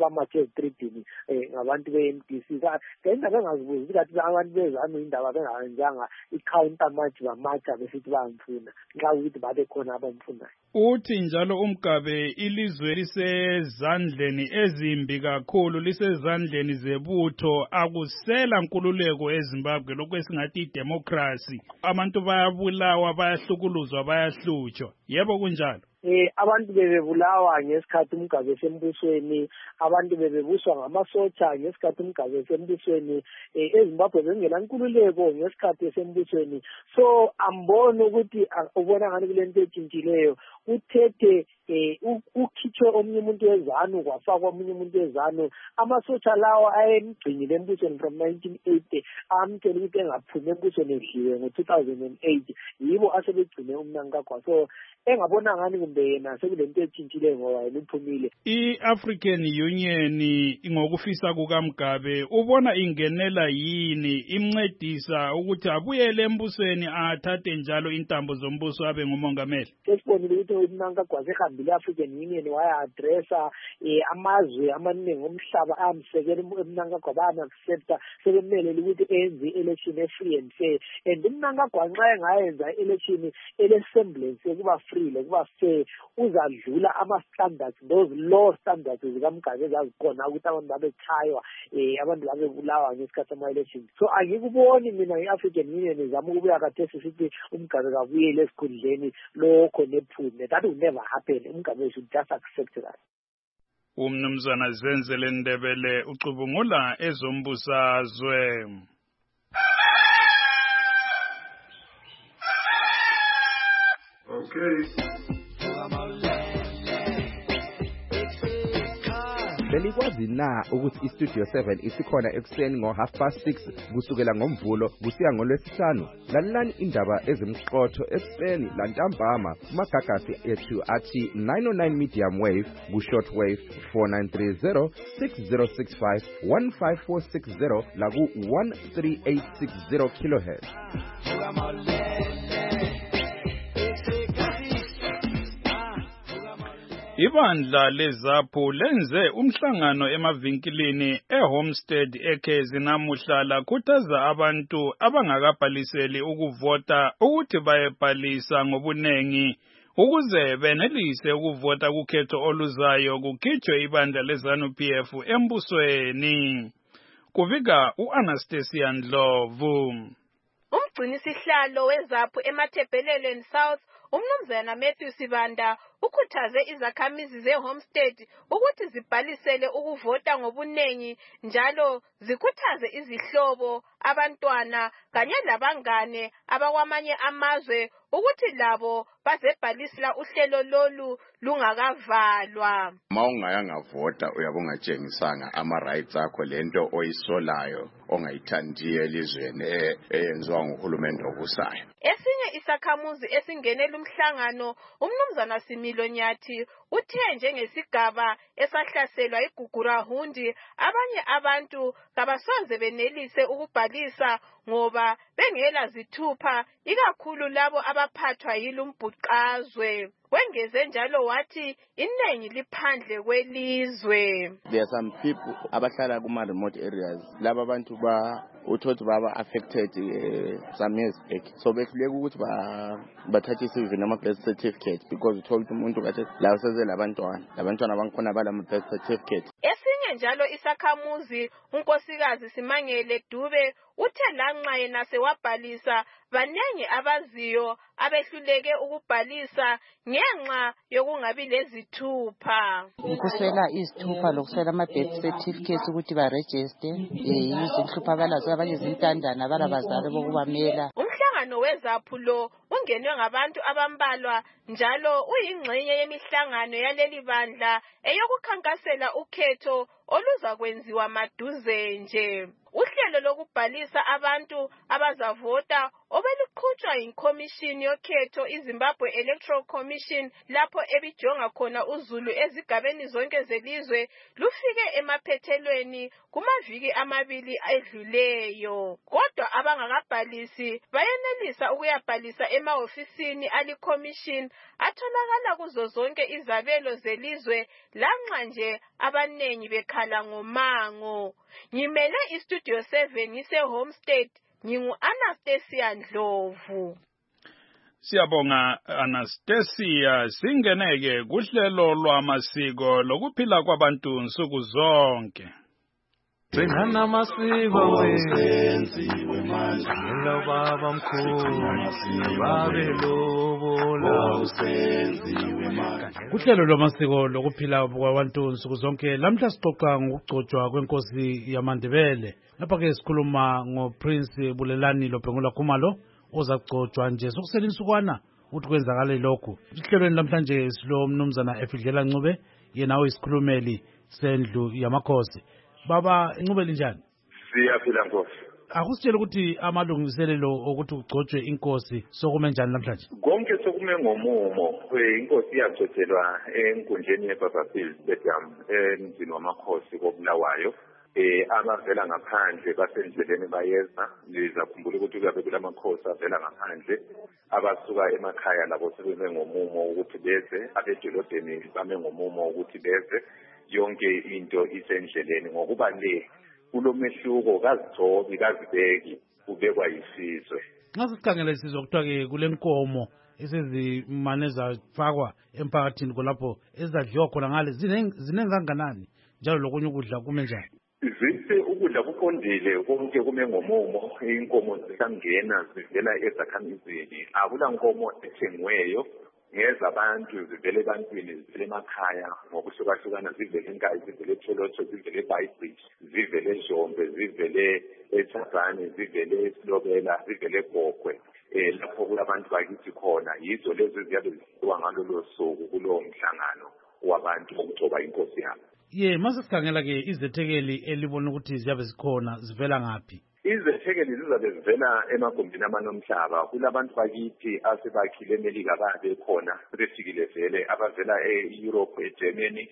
etredini um ngabantu be-M D C ngendaba engazibuzi ukuthi kathi abantu bezanu indaba bengayenzanga i-counter match bamatsha besithi bayamfuna nxa ukuthi babe khona abamfunayo. Uthi njalo uMgabe ilizwe lisezandleni ezimbi kakhulu, lisezandleni zebutho, akusela nkululeko eZimbabwe lokho esingathi idemocracy. Abantu bayabulawa, bayahlukuluzwa, bayahlutshwa. Yebo kunjalo. Eh abantu bebebulawa ngesikhathi uMgabe esembusweni, abantu bebebuswa ngamasotsha ngesikhathi uMgabe esembusweni, eh eZimbabwe bengela nkululeko ngesikhathi esembusweni. So ambona ukuthi ubona ngani kulento etshintshileyo, uthethe eh ukhitshwe omunye umuntu wezanu kwafakwa omunye umuntu wezanu, amasotsha lawo ayemgcinile embusweni from nineteen eighty amtshela ukuthi engaphumi embusweni edliwe ngo two thousand eight, yibo asebegcine uMnangagwa. So engabona ngani kumbe yena sekulento etshintshileyo ngoba uphumile. I-African Union ngokufisa kukaMgabe ubona ingenela yini imncedisa ukuthi abuyele embusweni athathe njalo intambo zombuso abe ngumongameli? Sesibonile ukuthi uMnangagwa sehambile i-African Union waya addressa eh amazwe amaningi omhlaba amsekela uMnangagwa bana-accepta sebemelele ukuthi enze election e-free and fair, and uMnangagwa nxa engayenza election ele-semblance yokuba free lokuba fair uzadlula ama-standards, those law standards zikaMgabe ezazikhona ukuthi abantu babechaywa eh abantu babebulawa ngesikhathi sama-election. So angikuboni mina i-African Union izama ukubuya kathesi sithi uMgabe kabuyele esikhundleni lokho nephune. That will never happen. uMgabe should just accept that. Umnumzana Zenzele Ndebele ucubungula ezombusazwe. Okay. Belikwazi na ukuthi iStudio seven isikhona ekuseni ngo half past six kusukela ngomvulo kusiya ngolwesihlanu? Lalelani indaba ezimqotho ekuseni lantambama kumagagasi ethu athi nine oh nine medium wave ku short wave four nine three zero six zero six five one five four six zero la ku one three eight six zero kilohertz. Ibandla leZAPU lenze umhlangano emavinkilini eHomestead eKezi namuhla lakhuthaza abantu abangakabhaliseli ukuvota ukuthi bayebhalisa ngobunengi ukuze benelise ukuvota kukhetho oluzayo kukhitshwe ibandla leZANU-P F embusweni. Kuvika uAnastasia Ndlovu. Umgcini sihlalo weZAPU eMathebheleleni South uMnumzana Matthew Sibanda ukhuthaze izakhamizi zeHomestead ukuthi zibhalisele ukuvota ngobunengi njalo zikhuthaze izihlobo, abantwana kanye labangane abakwamanye amazwe ukuthi labo bazebhalisela uhlelo lolu lungakavalwa. Mawungayanga vota uyabongatshengisanga ama rights akho lento oyisolayo ongayithandiye elizweni eyenziwa nguhulumende obusayo. Esinye isakhamuzi esingenela umhlangano uMnumzana Similo Nyathi uthe njengesigaba esahlaselwa iGugurahundi abanye abantu kabasonze benelise ukubhalisa ngoba bengela zithupha ikakhulu labo abaphathwa yilumbhuqazwe. Wengeze njalo wathi inengi liphandle kwelizwe. There are some people abahlala kuma remote areas laba abantu ba uthothi baba affected uh, some years back, so behluleka ukuthi ba bathathe isivi noma birth certificate because uthola umuntu kathi la useze labantwana labantwana bangikhona bala birth certificate. Esinye njalo isakhamuzi unkosikazi Simangele Dube uthe lanxa yena sewabhalisa banengi abaziyo abehluleke ukubhalisa ngenxa yokungabi lezithupha. Ukuswela izithupha lokuswela ama birth certificates ukuthi ba register eh izinhlupha abalazo abanye izintandana balabazali bokubamela. Umhlangano weZAPU lo ungenwe ngabantu abambalwa njalo uyingxenye yemihlangano yaleli bandla eyokukhankasela ukhetho oluza kwenziwa maduze nje. Uhlelo lokubhalisa abantu abazavota obeluqhutshwa yiCommission yokhetho iZimbabwe Electoral Commission lapho ebijonga khona uzulu ezigabeni zonke zelizwe lufike emaphethelweni kumaviki amabili edluleyo. Kodwa abangakabhalisi bayenelisa ukuyabhalisa emahofisini aliCommission atholakala kuzo zonke izabelo zelizwe lanxa nje abanengi bekhala bakhala ngomango. Ngimele iStudio seven ngise-Homestead, ngingu-Anastasia Ndlovu. Siyabonga Anastasia. Singeneke kuhlelo lwamasiko lokuphila kwabantu nsuku zonke. Bengana masiko wenziwe manje ngelo baba mkhulu babe lobola usenziwe manje. Kuhlelo lwamasiko lokuphila kwabantu nsuku zonke lamhla sixoxa ngokugcotshwa kwenkosi yamaNdebele. Lapha ke sikhuluma ngoPrince Bulelani Lobhengula Khumalo ozagcotshwa nje sokusela insukwana ukuthi kwenzakale lokhu. Ihlelweni lamhlanje silo mnumzana Efidlela Ncube yena oyisikhulumeli sendlu yamakhosi. Baba Ncube linjani? Siyaphila Nkosi. Akusitshela ukuthi amalungiselelo ukuthi ugcotshwe inkosi sokume njani namhlanje? Konke sokume ngomumo. Inkosi iyagcotshelwa enkundleni yeBabafield Stadium emzini wamakhosi koBulawayo. Eh abavela ngaphandle basendleleni bayeza lizakhumbula ukuthi kuyabe kulamakhosi avela ngaphandle abasuka emakhaya labo sebeme ngomumo ukuthi beze abedolobheni bame ngomumo ukuthi beze yonke into isendleleni ngokuba le kulomehluko kazithobi kazibeki kubekwa yisizwe. Nxa sikhangela isizwe kuthiwa ke kulenkomo esezimane zafakwa emphakathini kulapho ezadliwa khona ngale zinenganganani njalo lokunye ukudla kume njani? Zise ukudla kuqondile konke kume ngomumo inkomo zisangena zivela ezakhamizini akula nkomo ethengiweyo ngeza abantu zivele ebantwini zivele emakhaya ngokuhlukahlukana zivele eNkayi zivele eTholotho zivele eBhayibhili zivele eJombe zivele eThabane zivele eSilobela zivele eGogwe eh lapho kulabantu bakithi khona yizo lezi ziyabe zisiwa ngalolo suku kulowo mhlangano wabantu okuthoba inkosi yabo. Ye mase sikhangela ke izethekeli elibona ukuthi ziyabe zikhona zivela ngaphi? Izethekeli zizabe zivela emagumbini amanomhlaba kulabantu bakithi asebakhile eMelika babe khona befikile vele abavela eEurope eGermany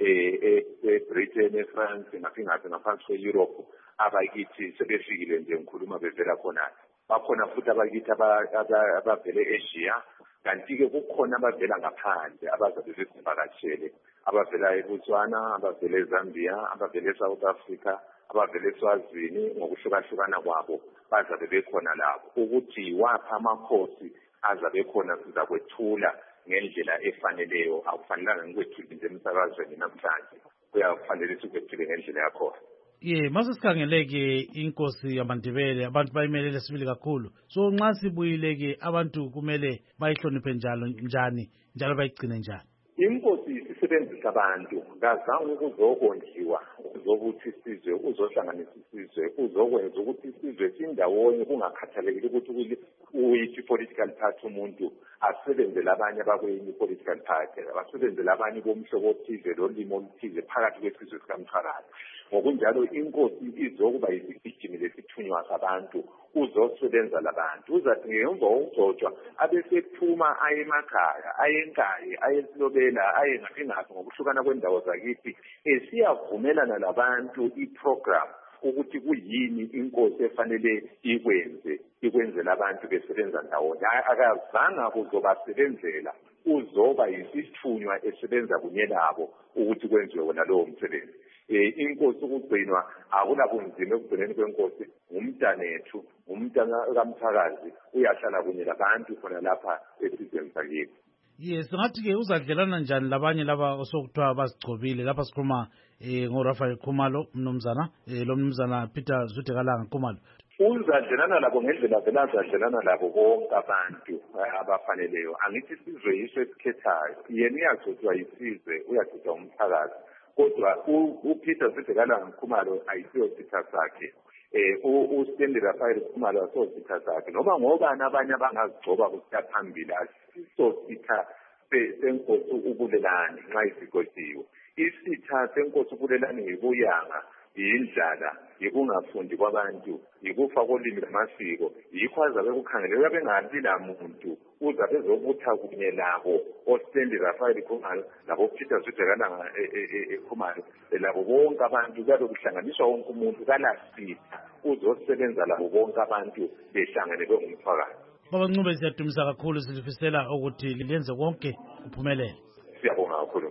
eh eBritain eFrance ngaphingathi ngaphansi kweEurope abakithi sebefikile nje ngikhuluma bevela khona bakhona futhi abakithi abavele eAsia kanti ke kukhona abavela ngaphandle abazabe besivakashele abavela eBotswana abavela eZambia abavela eSouth Africa abavela eSwazini ngokuhlukahlukana kwabo bazabe bekhona lapho ukuthi wapha amakhosi azabe khona sizakwethula ngendlela efaneleyo akufanelanga ngikwethule nje emsakazweni namhlanje kuyakufanele sikwethule ngendlela yakho. Ye mase sikhangeleke inkosi yamaNdebele abantu bayimelele sibili kakhulu so nxa sibuyile ke abantu kumele bayihloniphe njalo njani njalo bayigcine njani? Inkosi isebenzisa abantu ngazange ukuzokondliwa uzokuthi isizwe uzohlanganisa isizwe uzokwenza ukuthi isizwe sindawonye kungakhathalekile ukuthi uyiphi political party umuntu asebenzele abanye abakwenye political party abasebenzele abanye bomhlobo othize lolimo oluthize phakathi kwesizwe sikamthakazi. Ngokunjalo inkosi izokuba yisigijimi lesithunywa sabantu uzosebenza labantu uzathi ngemva kokugcotshwa abesethuma aye emakhaya aye eNkayi aye eSilobela aye ngaphingathi ngokuhlukana kwendawo zakithi esiyavumelana labantu iprogram ukuthi kuyini inkosi efanele ikwenze ikwenzela abantu besebenza ndawonye akazanga kuzobasebenzela uzoba yisithunywa esebenza kunye labo ukuthi kwenziwe wona lowo msebenzi. Eh inkosi ukugcinwa akulabunzima ekugcineni kwenkosi ngumntanethu umntana kaMthakazi uyahlala kunye labantu khona lapha esizweni sakithi. Yes ngathi ke uzadlelana njani labanye laba osokuthiwa bazigcobile lapha sikhuluma eh ngoRafael Khumalo mnumzana eh lo mnumzana Peter Zudekalanga Khumalo. Uzadlelana labo ngendlela vele azadlelana labo bonke abantu abafaneleyo angithi isizwe yiso esikhethayo yena uyagcotshwa isizwe uyagcotshwa umthakazi kodwa uPeter Zudekalanga Khumalo ayisiyo Peter sakhe eh uStendi Rafael Khumalo aso Peter sakhe noma ngoba abanye abangazigcoba kusiya phambili asiso Peter senkosi ubulelani nxa isigodiwe isitha senkosi ubulelani ngibuyanga yindlala yikungafundi kwabantu yikufa kolimi lamasiko yikho azabe kukhangele uyabe engabi lamuntu uzabe ezobutha kunye labo oStendi Rafael Khumalo labo Peter Zudekalanga Khumalo labo bonke abantu kuyabe kuhlanganiswa wonke umuntu kalasitha uzosebenza labo bonke abantu behlangene bengumphakathi. Baba Ncube siyadumisa kakhulu silifisela ukuthi lilenze konke kuphumelele. Siyabonga kakhulu Nkosi.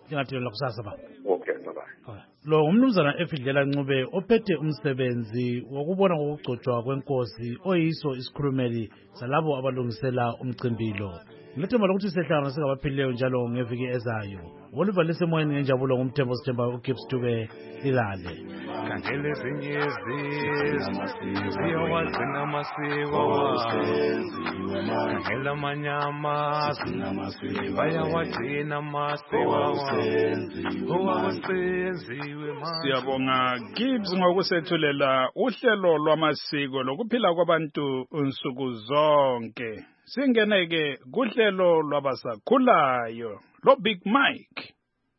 Ngingathelela kusasa ba. Okay, bye-bye. Lo umnumzana Efidlela Ncube ophethe umsebenzi wokubona ngokugcotshwa kwenkosi oyiso isikhulumeli salabo abalungisela umcimbilo. Ngilethemba lokuthi sehlangana singabaphilileyo njalo ngeviki ezayo. Oliver lesemoyeni ngenjabulo ngumthembo sithemba uGibbs Dube ilale. Khangele ezinye izizwe ziyawagcina amasiko khangela amanye amazwe bayawagcina amasiko owakusenziwe. Siyabonga Gibbs ngokusethulela uhlelo lwamasiko lokuphila kwabantu unsuku zonke. Singeneke kuhlelo lwabasakhulayo lo Big Mike.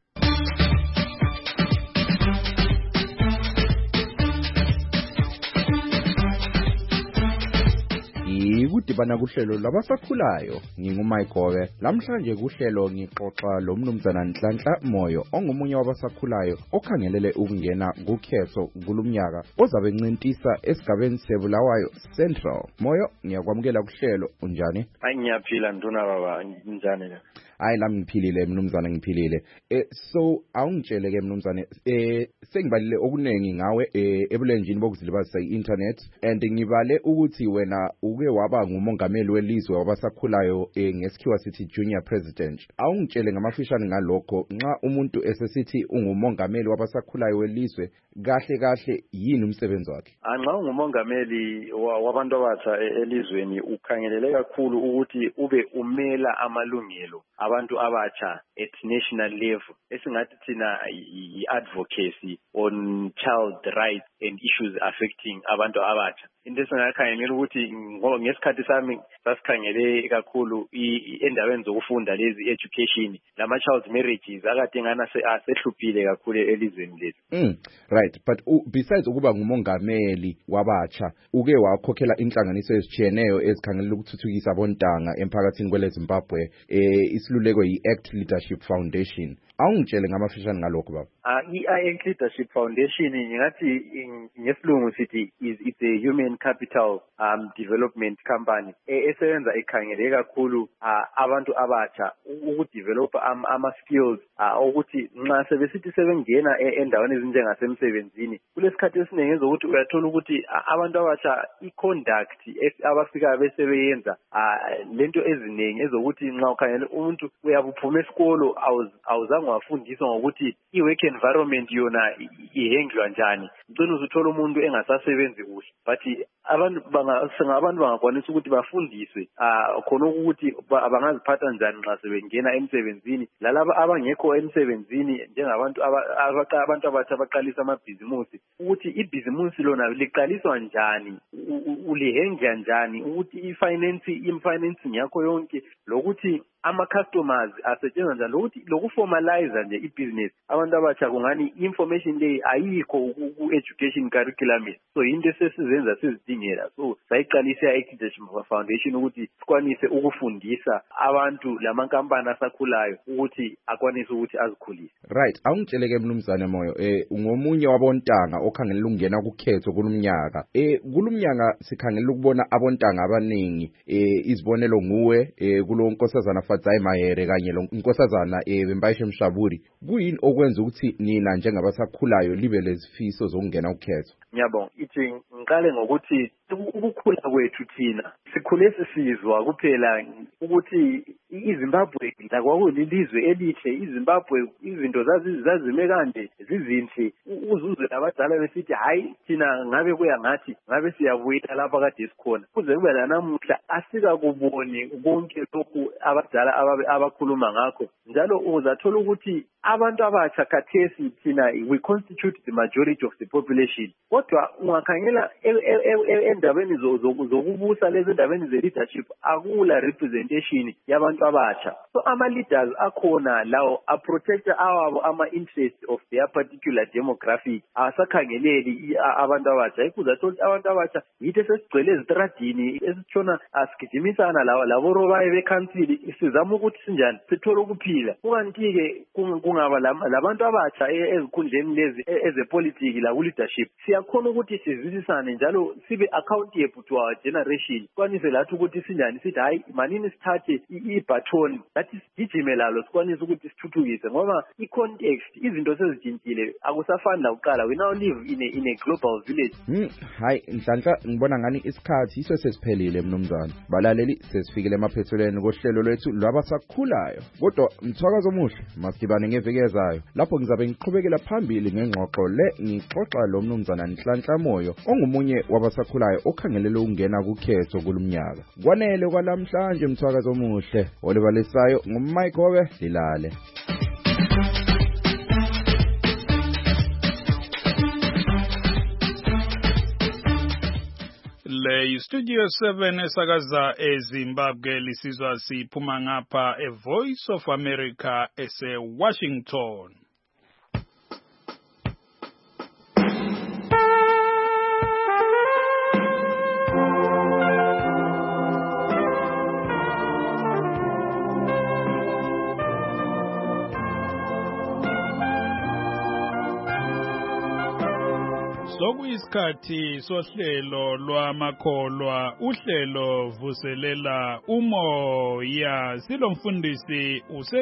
Ikudibana kuhlelo labasakhulayo nginguMayigobe. Lamhlanje kuhlelo ngixoxa lo mnumzana Nhlanhla Moyo ongumunye wabasakhulayo okhangelele ukungena kukhetho kulumnyaka ozabe encintisa esigabeni sebulawayo Central. Moyo, ngiyakwamukela kuhlelo. Unjani? Hayi ngiyaphila nduna baba, njani la? Hayi lami ngiphilile mnumzana ngiphilile. Eh so awungitshele ke mnumzana eh sengibalile okunengi ngawe eh ebulenjini bokuzilibazisa i-internet and ngibale ukuthi wena uke waba ngumongameli welizwe wabasakhulayo eh ngesikhiwa sithi junior president. Awungitshele ngamafishane ngalokho nxa umuntu esesithi ungumongameli wabasakhulayo welizwe kahle kahle yini umsebenzi wakhe? Anxa ungumongameli wabantu abatsha elizweni ukhangelele kakhulu ukuthi ube umela amalungelo abantu abatsha at national level esingathi thina i-advocacy on child rights and issues affecting abantu abatsha. Into esingakhangela ukuthi ngesikhathi sami sasikhangele kakhulu endaweni zokufunda lezi education lama child marriages akade ngana asehluphile kakhulu elizweni lethu. Mm, right, but uh, besides ukuba ngumongameli wabatsha uke wakhokhela inhlanganiso ezitshiyeneyo ezikhangelela ukuthuthukisa abontanga emphakathini kweleZimbabwe eh isiluleko yi-Act Leadership Foundation. Awungitshele ngamafishane ngalokho baba. Ah i-Act Leadership Foundation ngathi ngesilungu sithi is it's a human capital um development company esebenza ekhangele kakhulu abantu abatsha ukudevelop ama skills ukuthi nxa sebesithi sebengena endaweni ezinjengasemsebenzini kulesikhathi esiningi ezokuthi uyathola ukuthi abantu abatsha i-conduct abafika besebenza lento eziningi ezokuthi nxa ukhangele umuntu uyabuphuma esikolo awuzange wafundiswa ngokuthi i-work environment yona ihendlwa njani. Ngicela uzuthola umuntu engasasebenzi kuhle but abantu abantu bangakwanisa ukuthi bafundiswe khona ukuthi bangaziphatha njani nxa sebengena emsebenzini lalabo abangekho emsebenzini njengabantu abantu abatsha abaqalisa amabhizimusi ukuthi ibhizimusi lona liqaliswa njani ulihendla njani ukuthi i-finance i-financing yakho yonke lokuthi ama-customers asetshenzwa njani lokuthi lokuformalize nje i-business abantu abatsha kungani information leyi ayikho ku-education curriculum so yinto esesizenza sizidingela so sayiqalisa i-Education Foundation ukuthi sikwanise ukufundisa abantu lamankampani asakhulayo ukuthi akwanise ukuthi azikhulise. Right, awungitsheleke mnumzane Moyo eh ungomunye wabontanga okhangelela ukungena kukhetho kulumnyaka eh kulumnyaka sikhangelela ukubona abontanga abaningi eh izibonelo nguwe eh kulo nkosazana Fadzai Mahere kanye lo nkosazana eh Bembayishe Mshaburi kuyini okwenza ukuthi nina njengabasakhulayo libe lezifiso zokungena ukhetho? Ngiyabonga ithi ngiqale ngokuthi ukukhula kwethu thina sikhule sisizwa kuphela ukuthi iZimbabwe la kwakulilizwe elihle iZimbabwe izinto zazizazime kanje zizinhle uzuzwe abadala besithi hayi thina ngabe kuya ngathi ngabe siyabuyela lapha kade sikhona kuze kube lanamuhla asika kuboni konke lokhu abadala abakhuluma ngakho njalo uzathola ukuthi abantu abatsha khathesi thina we constitute the majority of the population kodwa ungakhangela endabeni zokubusa lezi endabeni ze-leadership akula representation yabantu abatsha so ama-leaders akhona lawo a-protector awabo ama-interest of their particular demographic asakhangeleli abantu abatsha yikho uzathola abantu abatsha yithi esesigcwele ezitradini esitshona asigijimisana laborobayo bekhansili sizama ukuthi sinjani sithole ukuphila kukanti-ke kungaba labantu abatsha ezikhundleni lezi ezepolitiki la ku-leadership sikhona ukuthi sizwisisane njalo sibe accountable to our generation. Kwanise lathi ukuthi sinjani sithi hayi manini sithathe i-baton lathi sigijime lalo sikwanise ukuthi sithuthukise ngoba i-context izinto sezijintshile akusafani la kuqala. We now live in a, in a global village. Hmm, hayi Nhlanhla ngibona ngani isikhathi iso sesiphelile mnumzana. Balaleli sesifikile emaphethelweni kohlelo lwethu lwabasakhulayo. Kodwa mthwakazo omuhle masidibane ngeviki ezayo lapho ngizabe ngiqhubekela phambili ngengxoxo le ngixoxa lo mnumzana Nhlanhla Moyo ongumunye wabasakhulayo okhangelele ukungena kukhetho kulumnyaka. Kwanele kwalamhlanje mthwakazo omuhle olibalisayo nguMike Hobe Dilale. Le Studio seven esakaza eZimbabwe lisizwa siphuma ngapha e Voice of America ese Washington. Sokuyisikhathi sohlelo lwamakholwa uhlelo vuselela umoya silomfundisi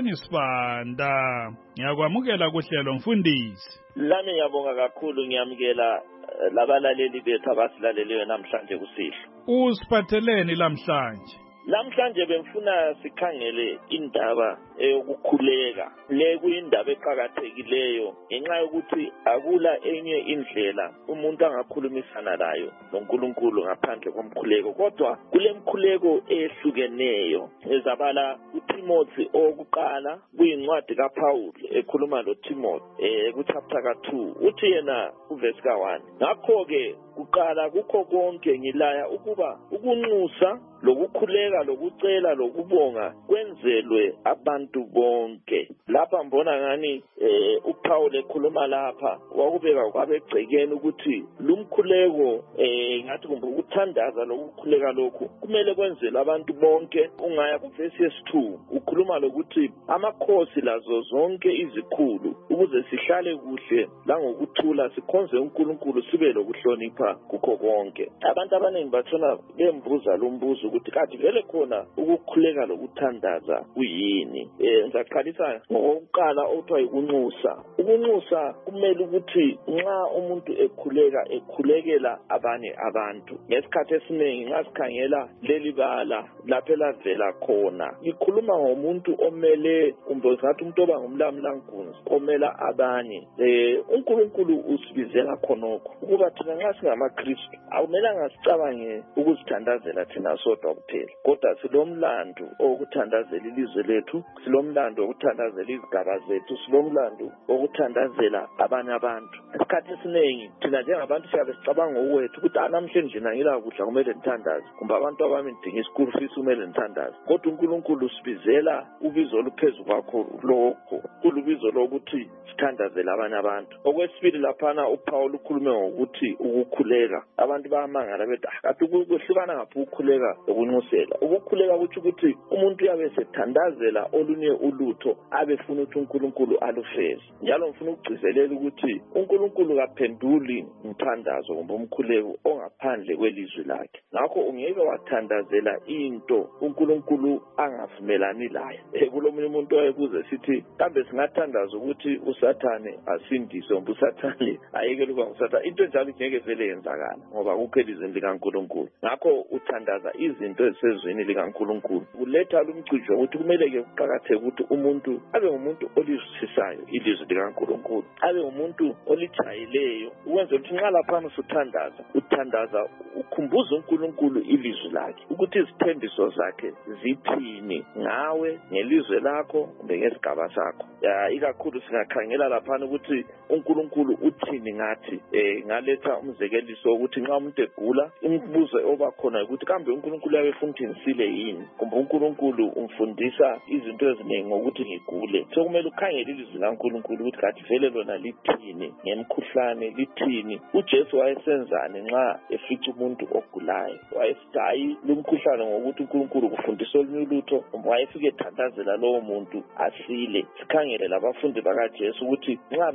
usenisibanda. Ngiyakwamukela kuhlelo mfundisi. Lami ngiyabonga kakhulu ngiyamukela labalaleli bethu abasilaleleyo namhlanje kusihlwa. Usiphatheleni lamhlanje? Namhlanje bengifuna sikhangele indaba eyokukhuleka. Le kuyindaba eqhakathekileyo ngenxa yokuthi akula enye indlela umuntu angakhulumisana layo noNkulunkulu ngaphandle komkhuleko. Kodwa kule mkhuleko ehlukeneyo ezabala uTimothy okuqala kuyincwadi kaPaul ekhuluma loTimothy eh ku chapter ka two uthi yena uverse ka one. Ngakho ke kuqala kukho konke ngilaya ukuba ukunxusa lokukhuleka lokucela lokubonga kwenzelwe abantu bonke. Lapha mbona ngani eh uPaul ekhuluma lapha wakubeka kwabegcekeni ukuthi lumkhuleko eh ngathi kumbe ukuthandaza lokukhuleka lokhu kumele kwenzelwe abantu bonke. Ungaya ku verse two ukhuluma lokuthi amakhosi lazo zonke izikhulu ukuze sihlale kuhle la ngokuthula sikhonze uNkulunkulu sibe lokuhlonipha kukho konke. Abantu abaningi bathona bembuza lo mbuzo ukuthi kathi vele khona ukukhuleka lokuthandaza kuyini. Eh ngizaqalisa ngokuqala othiwa ukunxusa. Ukunxusa kumele ukuthi nxa umuntu ekhuleka ekhulekela abanye abantu. Ngesikhathi esiningi ngasikhangela leli bala lapho lavela khona ikhuluma ngomuntu omele kumbe ngathi umuntu oba ngumlamlankunzi omela abanye. Eh uNkulunkulu usibizela khonokho ukuba thina nxa singamaKristu awumelanga sicabange ukuzithandazela thina sodwa kuphela, kodwa silomlando okuthandazela ilizwe lethu, silomlando okuthandazela izigaba zethu, silomlando okuthandazela abanye abantu. Isikhathi esiningi thina njengabantu siyabe sicabanga ukwethu ukuthi namhlanje ngila kudla kumele ngithandaze kumbe abantu abami ngidinga isikuru fees kumele ngithandaze, kodwa uNkulunkulu usibizela ubizo oluphezulu kwakho lokho kulubizo lokuthi sithandazela abanye abantu. Okwesibili laphana uPaul ukhulume ngokuthi ukukhuleka. Abantu bayamangala bethi akathi ukuhlukana ngaphi ukukhuleka lokunxusela. Ukukhuleka kuthi ukuthi umuntu uyabe sethandazela olunye ulutho abefuna ukuthi uNkulunkulu alufeze. Njalo ngifuna ukugcizelela ukuthi uNkulunkulu kaphenduli umthandazo kumbe umkhuleko ongaphandle kwelizwi lakhe. Ngakho ungeke wathandazela into uNkulunkulu angavumelani layo. Kulomunye umuntu oyebuza sithi kambe singathandaza ukuthi uSathane asindiswe kumbe uSathane ayeke ukuba uSathane. Into njalo ngeke vele yenzakala ngoba kuphela izindlu likaNkulunkulu. Ngakho uthandaza izinto ezisezweni likaNkulunkulu. Kuletha lumcijo ukuthi kumele ke kuqakatheke ukuthi umuntu abe umuntu olizwisisayo ilizwi likaNkulunkulu, abe umuntu olijayileyo ukwenza ukuthi nxa lapha usuthandaza uthandaza ukhumbuza uNkulunkulu ilizwi lakhe ukuthi izithembiso zakhe zithini ngawe ngelizwe lakho kumbe ngesigaba sakho. Ya ikakhulu singakhangela lapha ukuthi uNkulunkulu uthini ngathi. Eh ngaletha umzekeliso ukuthi nxa umuntu egula umbuzo oba khona ukuthi kambe uNkulunkulu uyafuna ukuthi ngisile yini kumbe uNkulunkulu umfundisa izinto eziningi ngokuthi ngigule. So kumele ukhangele ilizwi laNkulunkulu ukuthi kathi vele lona lithini ngemkhuhlane lithini. uJesu wayesenzani nxa efica umuntu ogulayo? Wayesidayi lumkhuhlane ngokuthi uNkulunkulu kufundisa olunye ulutho wayefike ethandazela lowo muntu asile. Sikhangele labafundi bakaJesu ukuthi nxa babehla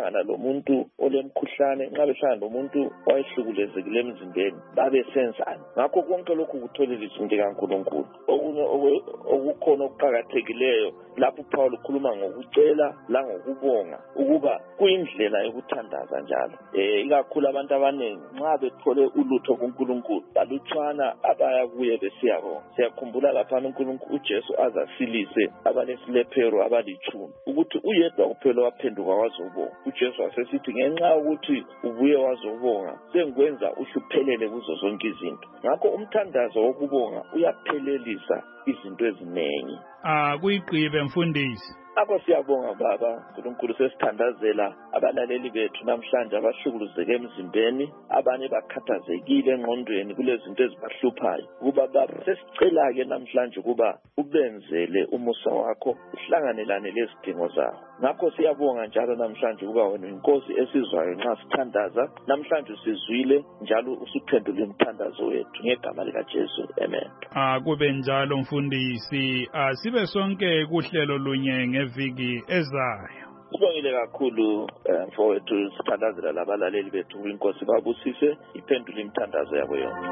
behlangana lomuntu olemkhuhlane, nxa behlangana lomuntu wayehlukulezekile emzimbeni, babe senzani. Ngakho konke lokhu kutholile izinto kaNkulunkulu. Okunye okukhona okuqhakathekileyo lapho uPaul ukhuluma ngokucela la ngokubonga ukuba kuyindlela yokuthandaza njalo. Eh ikakhulu abantu abaningi nxa bethole ulutho kuNkulunkulu balutshwana abaya kuye besiyabonga. Siyakhumbula lapha uNkulunkulu uJesu azasilise abanesilephero abalichumi ukuthi uyedwa kuphela waphenduka wazobonga. uJesu wasesithi ngenxa ukuthi ubuye wazobonga sengikwenza uhluphelele kuzo zonke izinto. Ngakho umthandazo wokubonga uyaphelelisa izinto eziningi. Ah kuyiqibe mfundisi. Apho siyabonga baba uNkulunkulu sesithandazela abalaleli bethu namhlanje abahlukuluzeke emzimbeni, abanye bakhathazekile engqondweni kulezinto ezibahluphayo. Kuba baba sesicela ke namhlanje kuba ubenzele umusa wakho uhlanganelane lezidingo zawo. Ngakho siyabonga njalo namhlanje kuba wena inkosi esizwayo nxa sithandaza. Namhlanje sizwile njalo usuphendule umthandazo wethu ngegama lika Jesu. Amen. Ah kube njalo mfundisi. Ah sibe sonke kuhlelo lunye ngeviki ezayo. Sibongile kakhulu mfowethu sithandazela labalaleli bethu inkosi babusise iphendule imthandazo yabo yonke.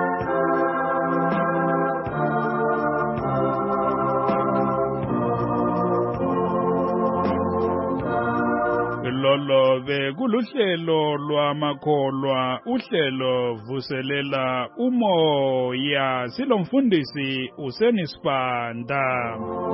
Lolo bekuluhlelo lwamakholwa, uhlelo vuselela umoya. Silomfundisi usenisipanda.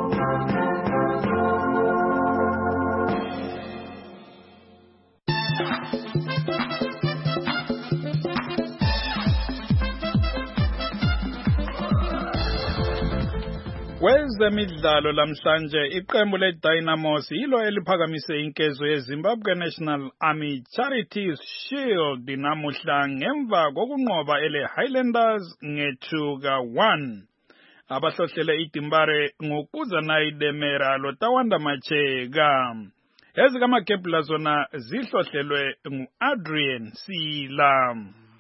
Kwezemidlalo lamhlanje iqembu leDynamos yilo eliphakamise inkezo yeZimbabwe National Army Charities Shield namuhla ngemva kokunqoba ele Highlanders ngethuka one. Abahlohlele idimbare ngokuza nayidemera loTawanda Macheka. Ezikama Kepler zona zihlohlelwe nguAdrian Sila.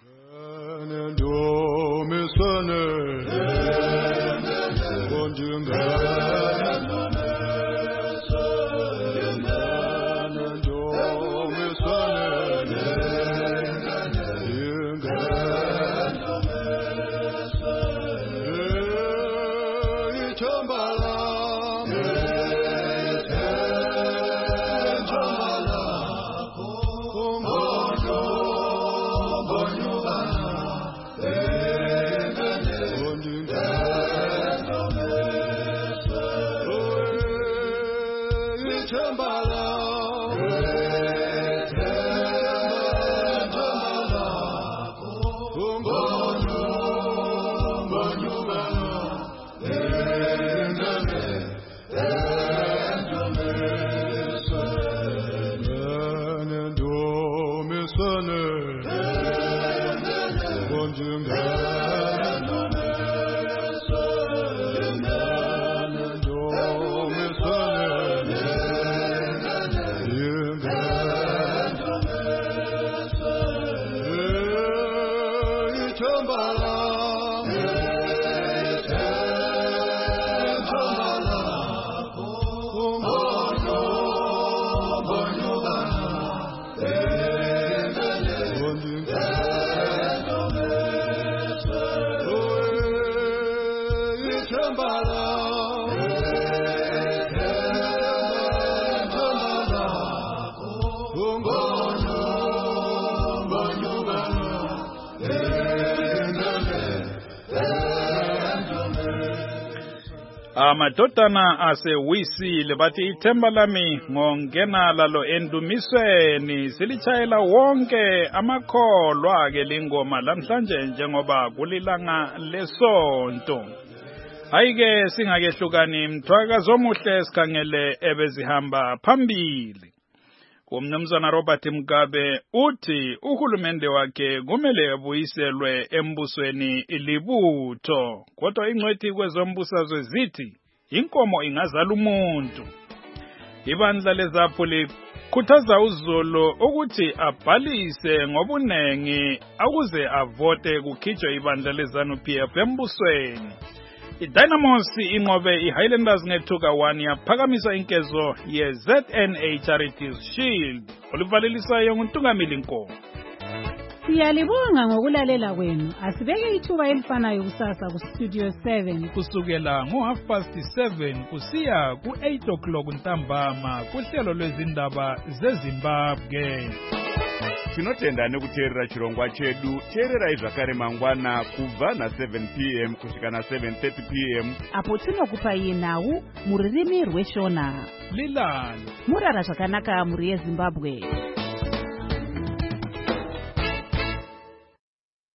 Amadodana asewisile bathi ithemba lami ngongena lalo endumisweni silichayela wonke amakholwa ke lingoma lamhlanje njengoba kulilanga lesonto. Ayike singakehlukani mthwakazi omuhle sikhangele ebezihamba phambili. Umnumzana Robert Mugabe uthi uhulumende wakhe kumele ebuyiselwe embusweni ilibutho, kodwa ingcwethi kwezombusazwe zithi inkomo ingazala umuntu. Ibandla lezaphu likhuthaza uZulu ukuthi abhalise ngobunengi akuze avote kukhitshwe ibandla leZANU-P F embusweni. iDynamos inqobe iHighlanders ngethuka one yaphakamisa inkezo ye-Z N A Charities Shield. Olivalelisayo nguNtungamili Nkomo. Siyalibonga ngokulalela kwenu. Asibeke ithuba elifanayo kusasa ku Studio seven kusukela ngo half past seven kusiya ku eight o'clock ntambama kuhlelo lwezindaba zeZimbabwe. Tinotenda nekuteerera chirongwa chedu. Teererai zvakare mangwana kubva na seven p m kusvika na seven thirty p m apo tinokupai nhau mururimi rweshona. Lilani murara zvakanaka muri yeZimbabwe.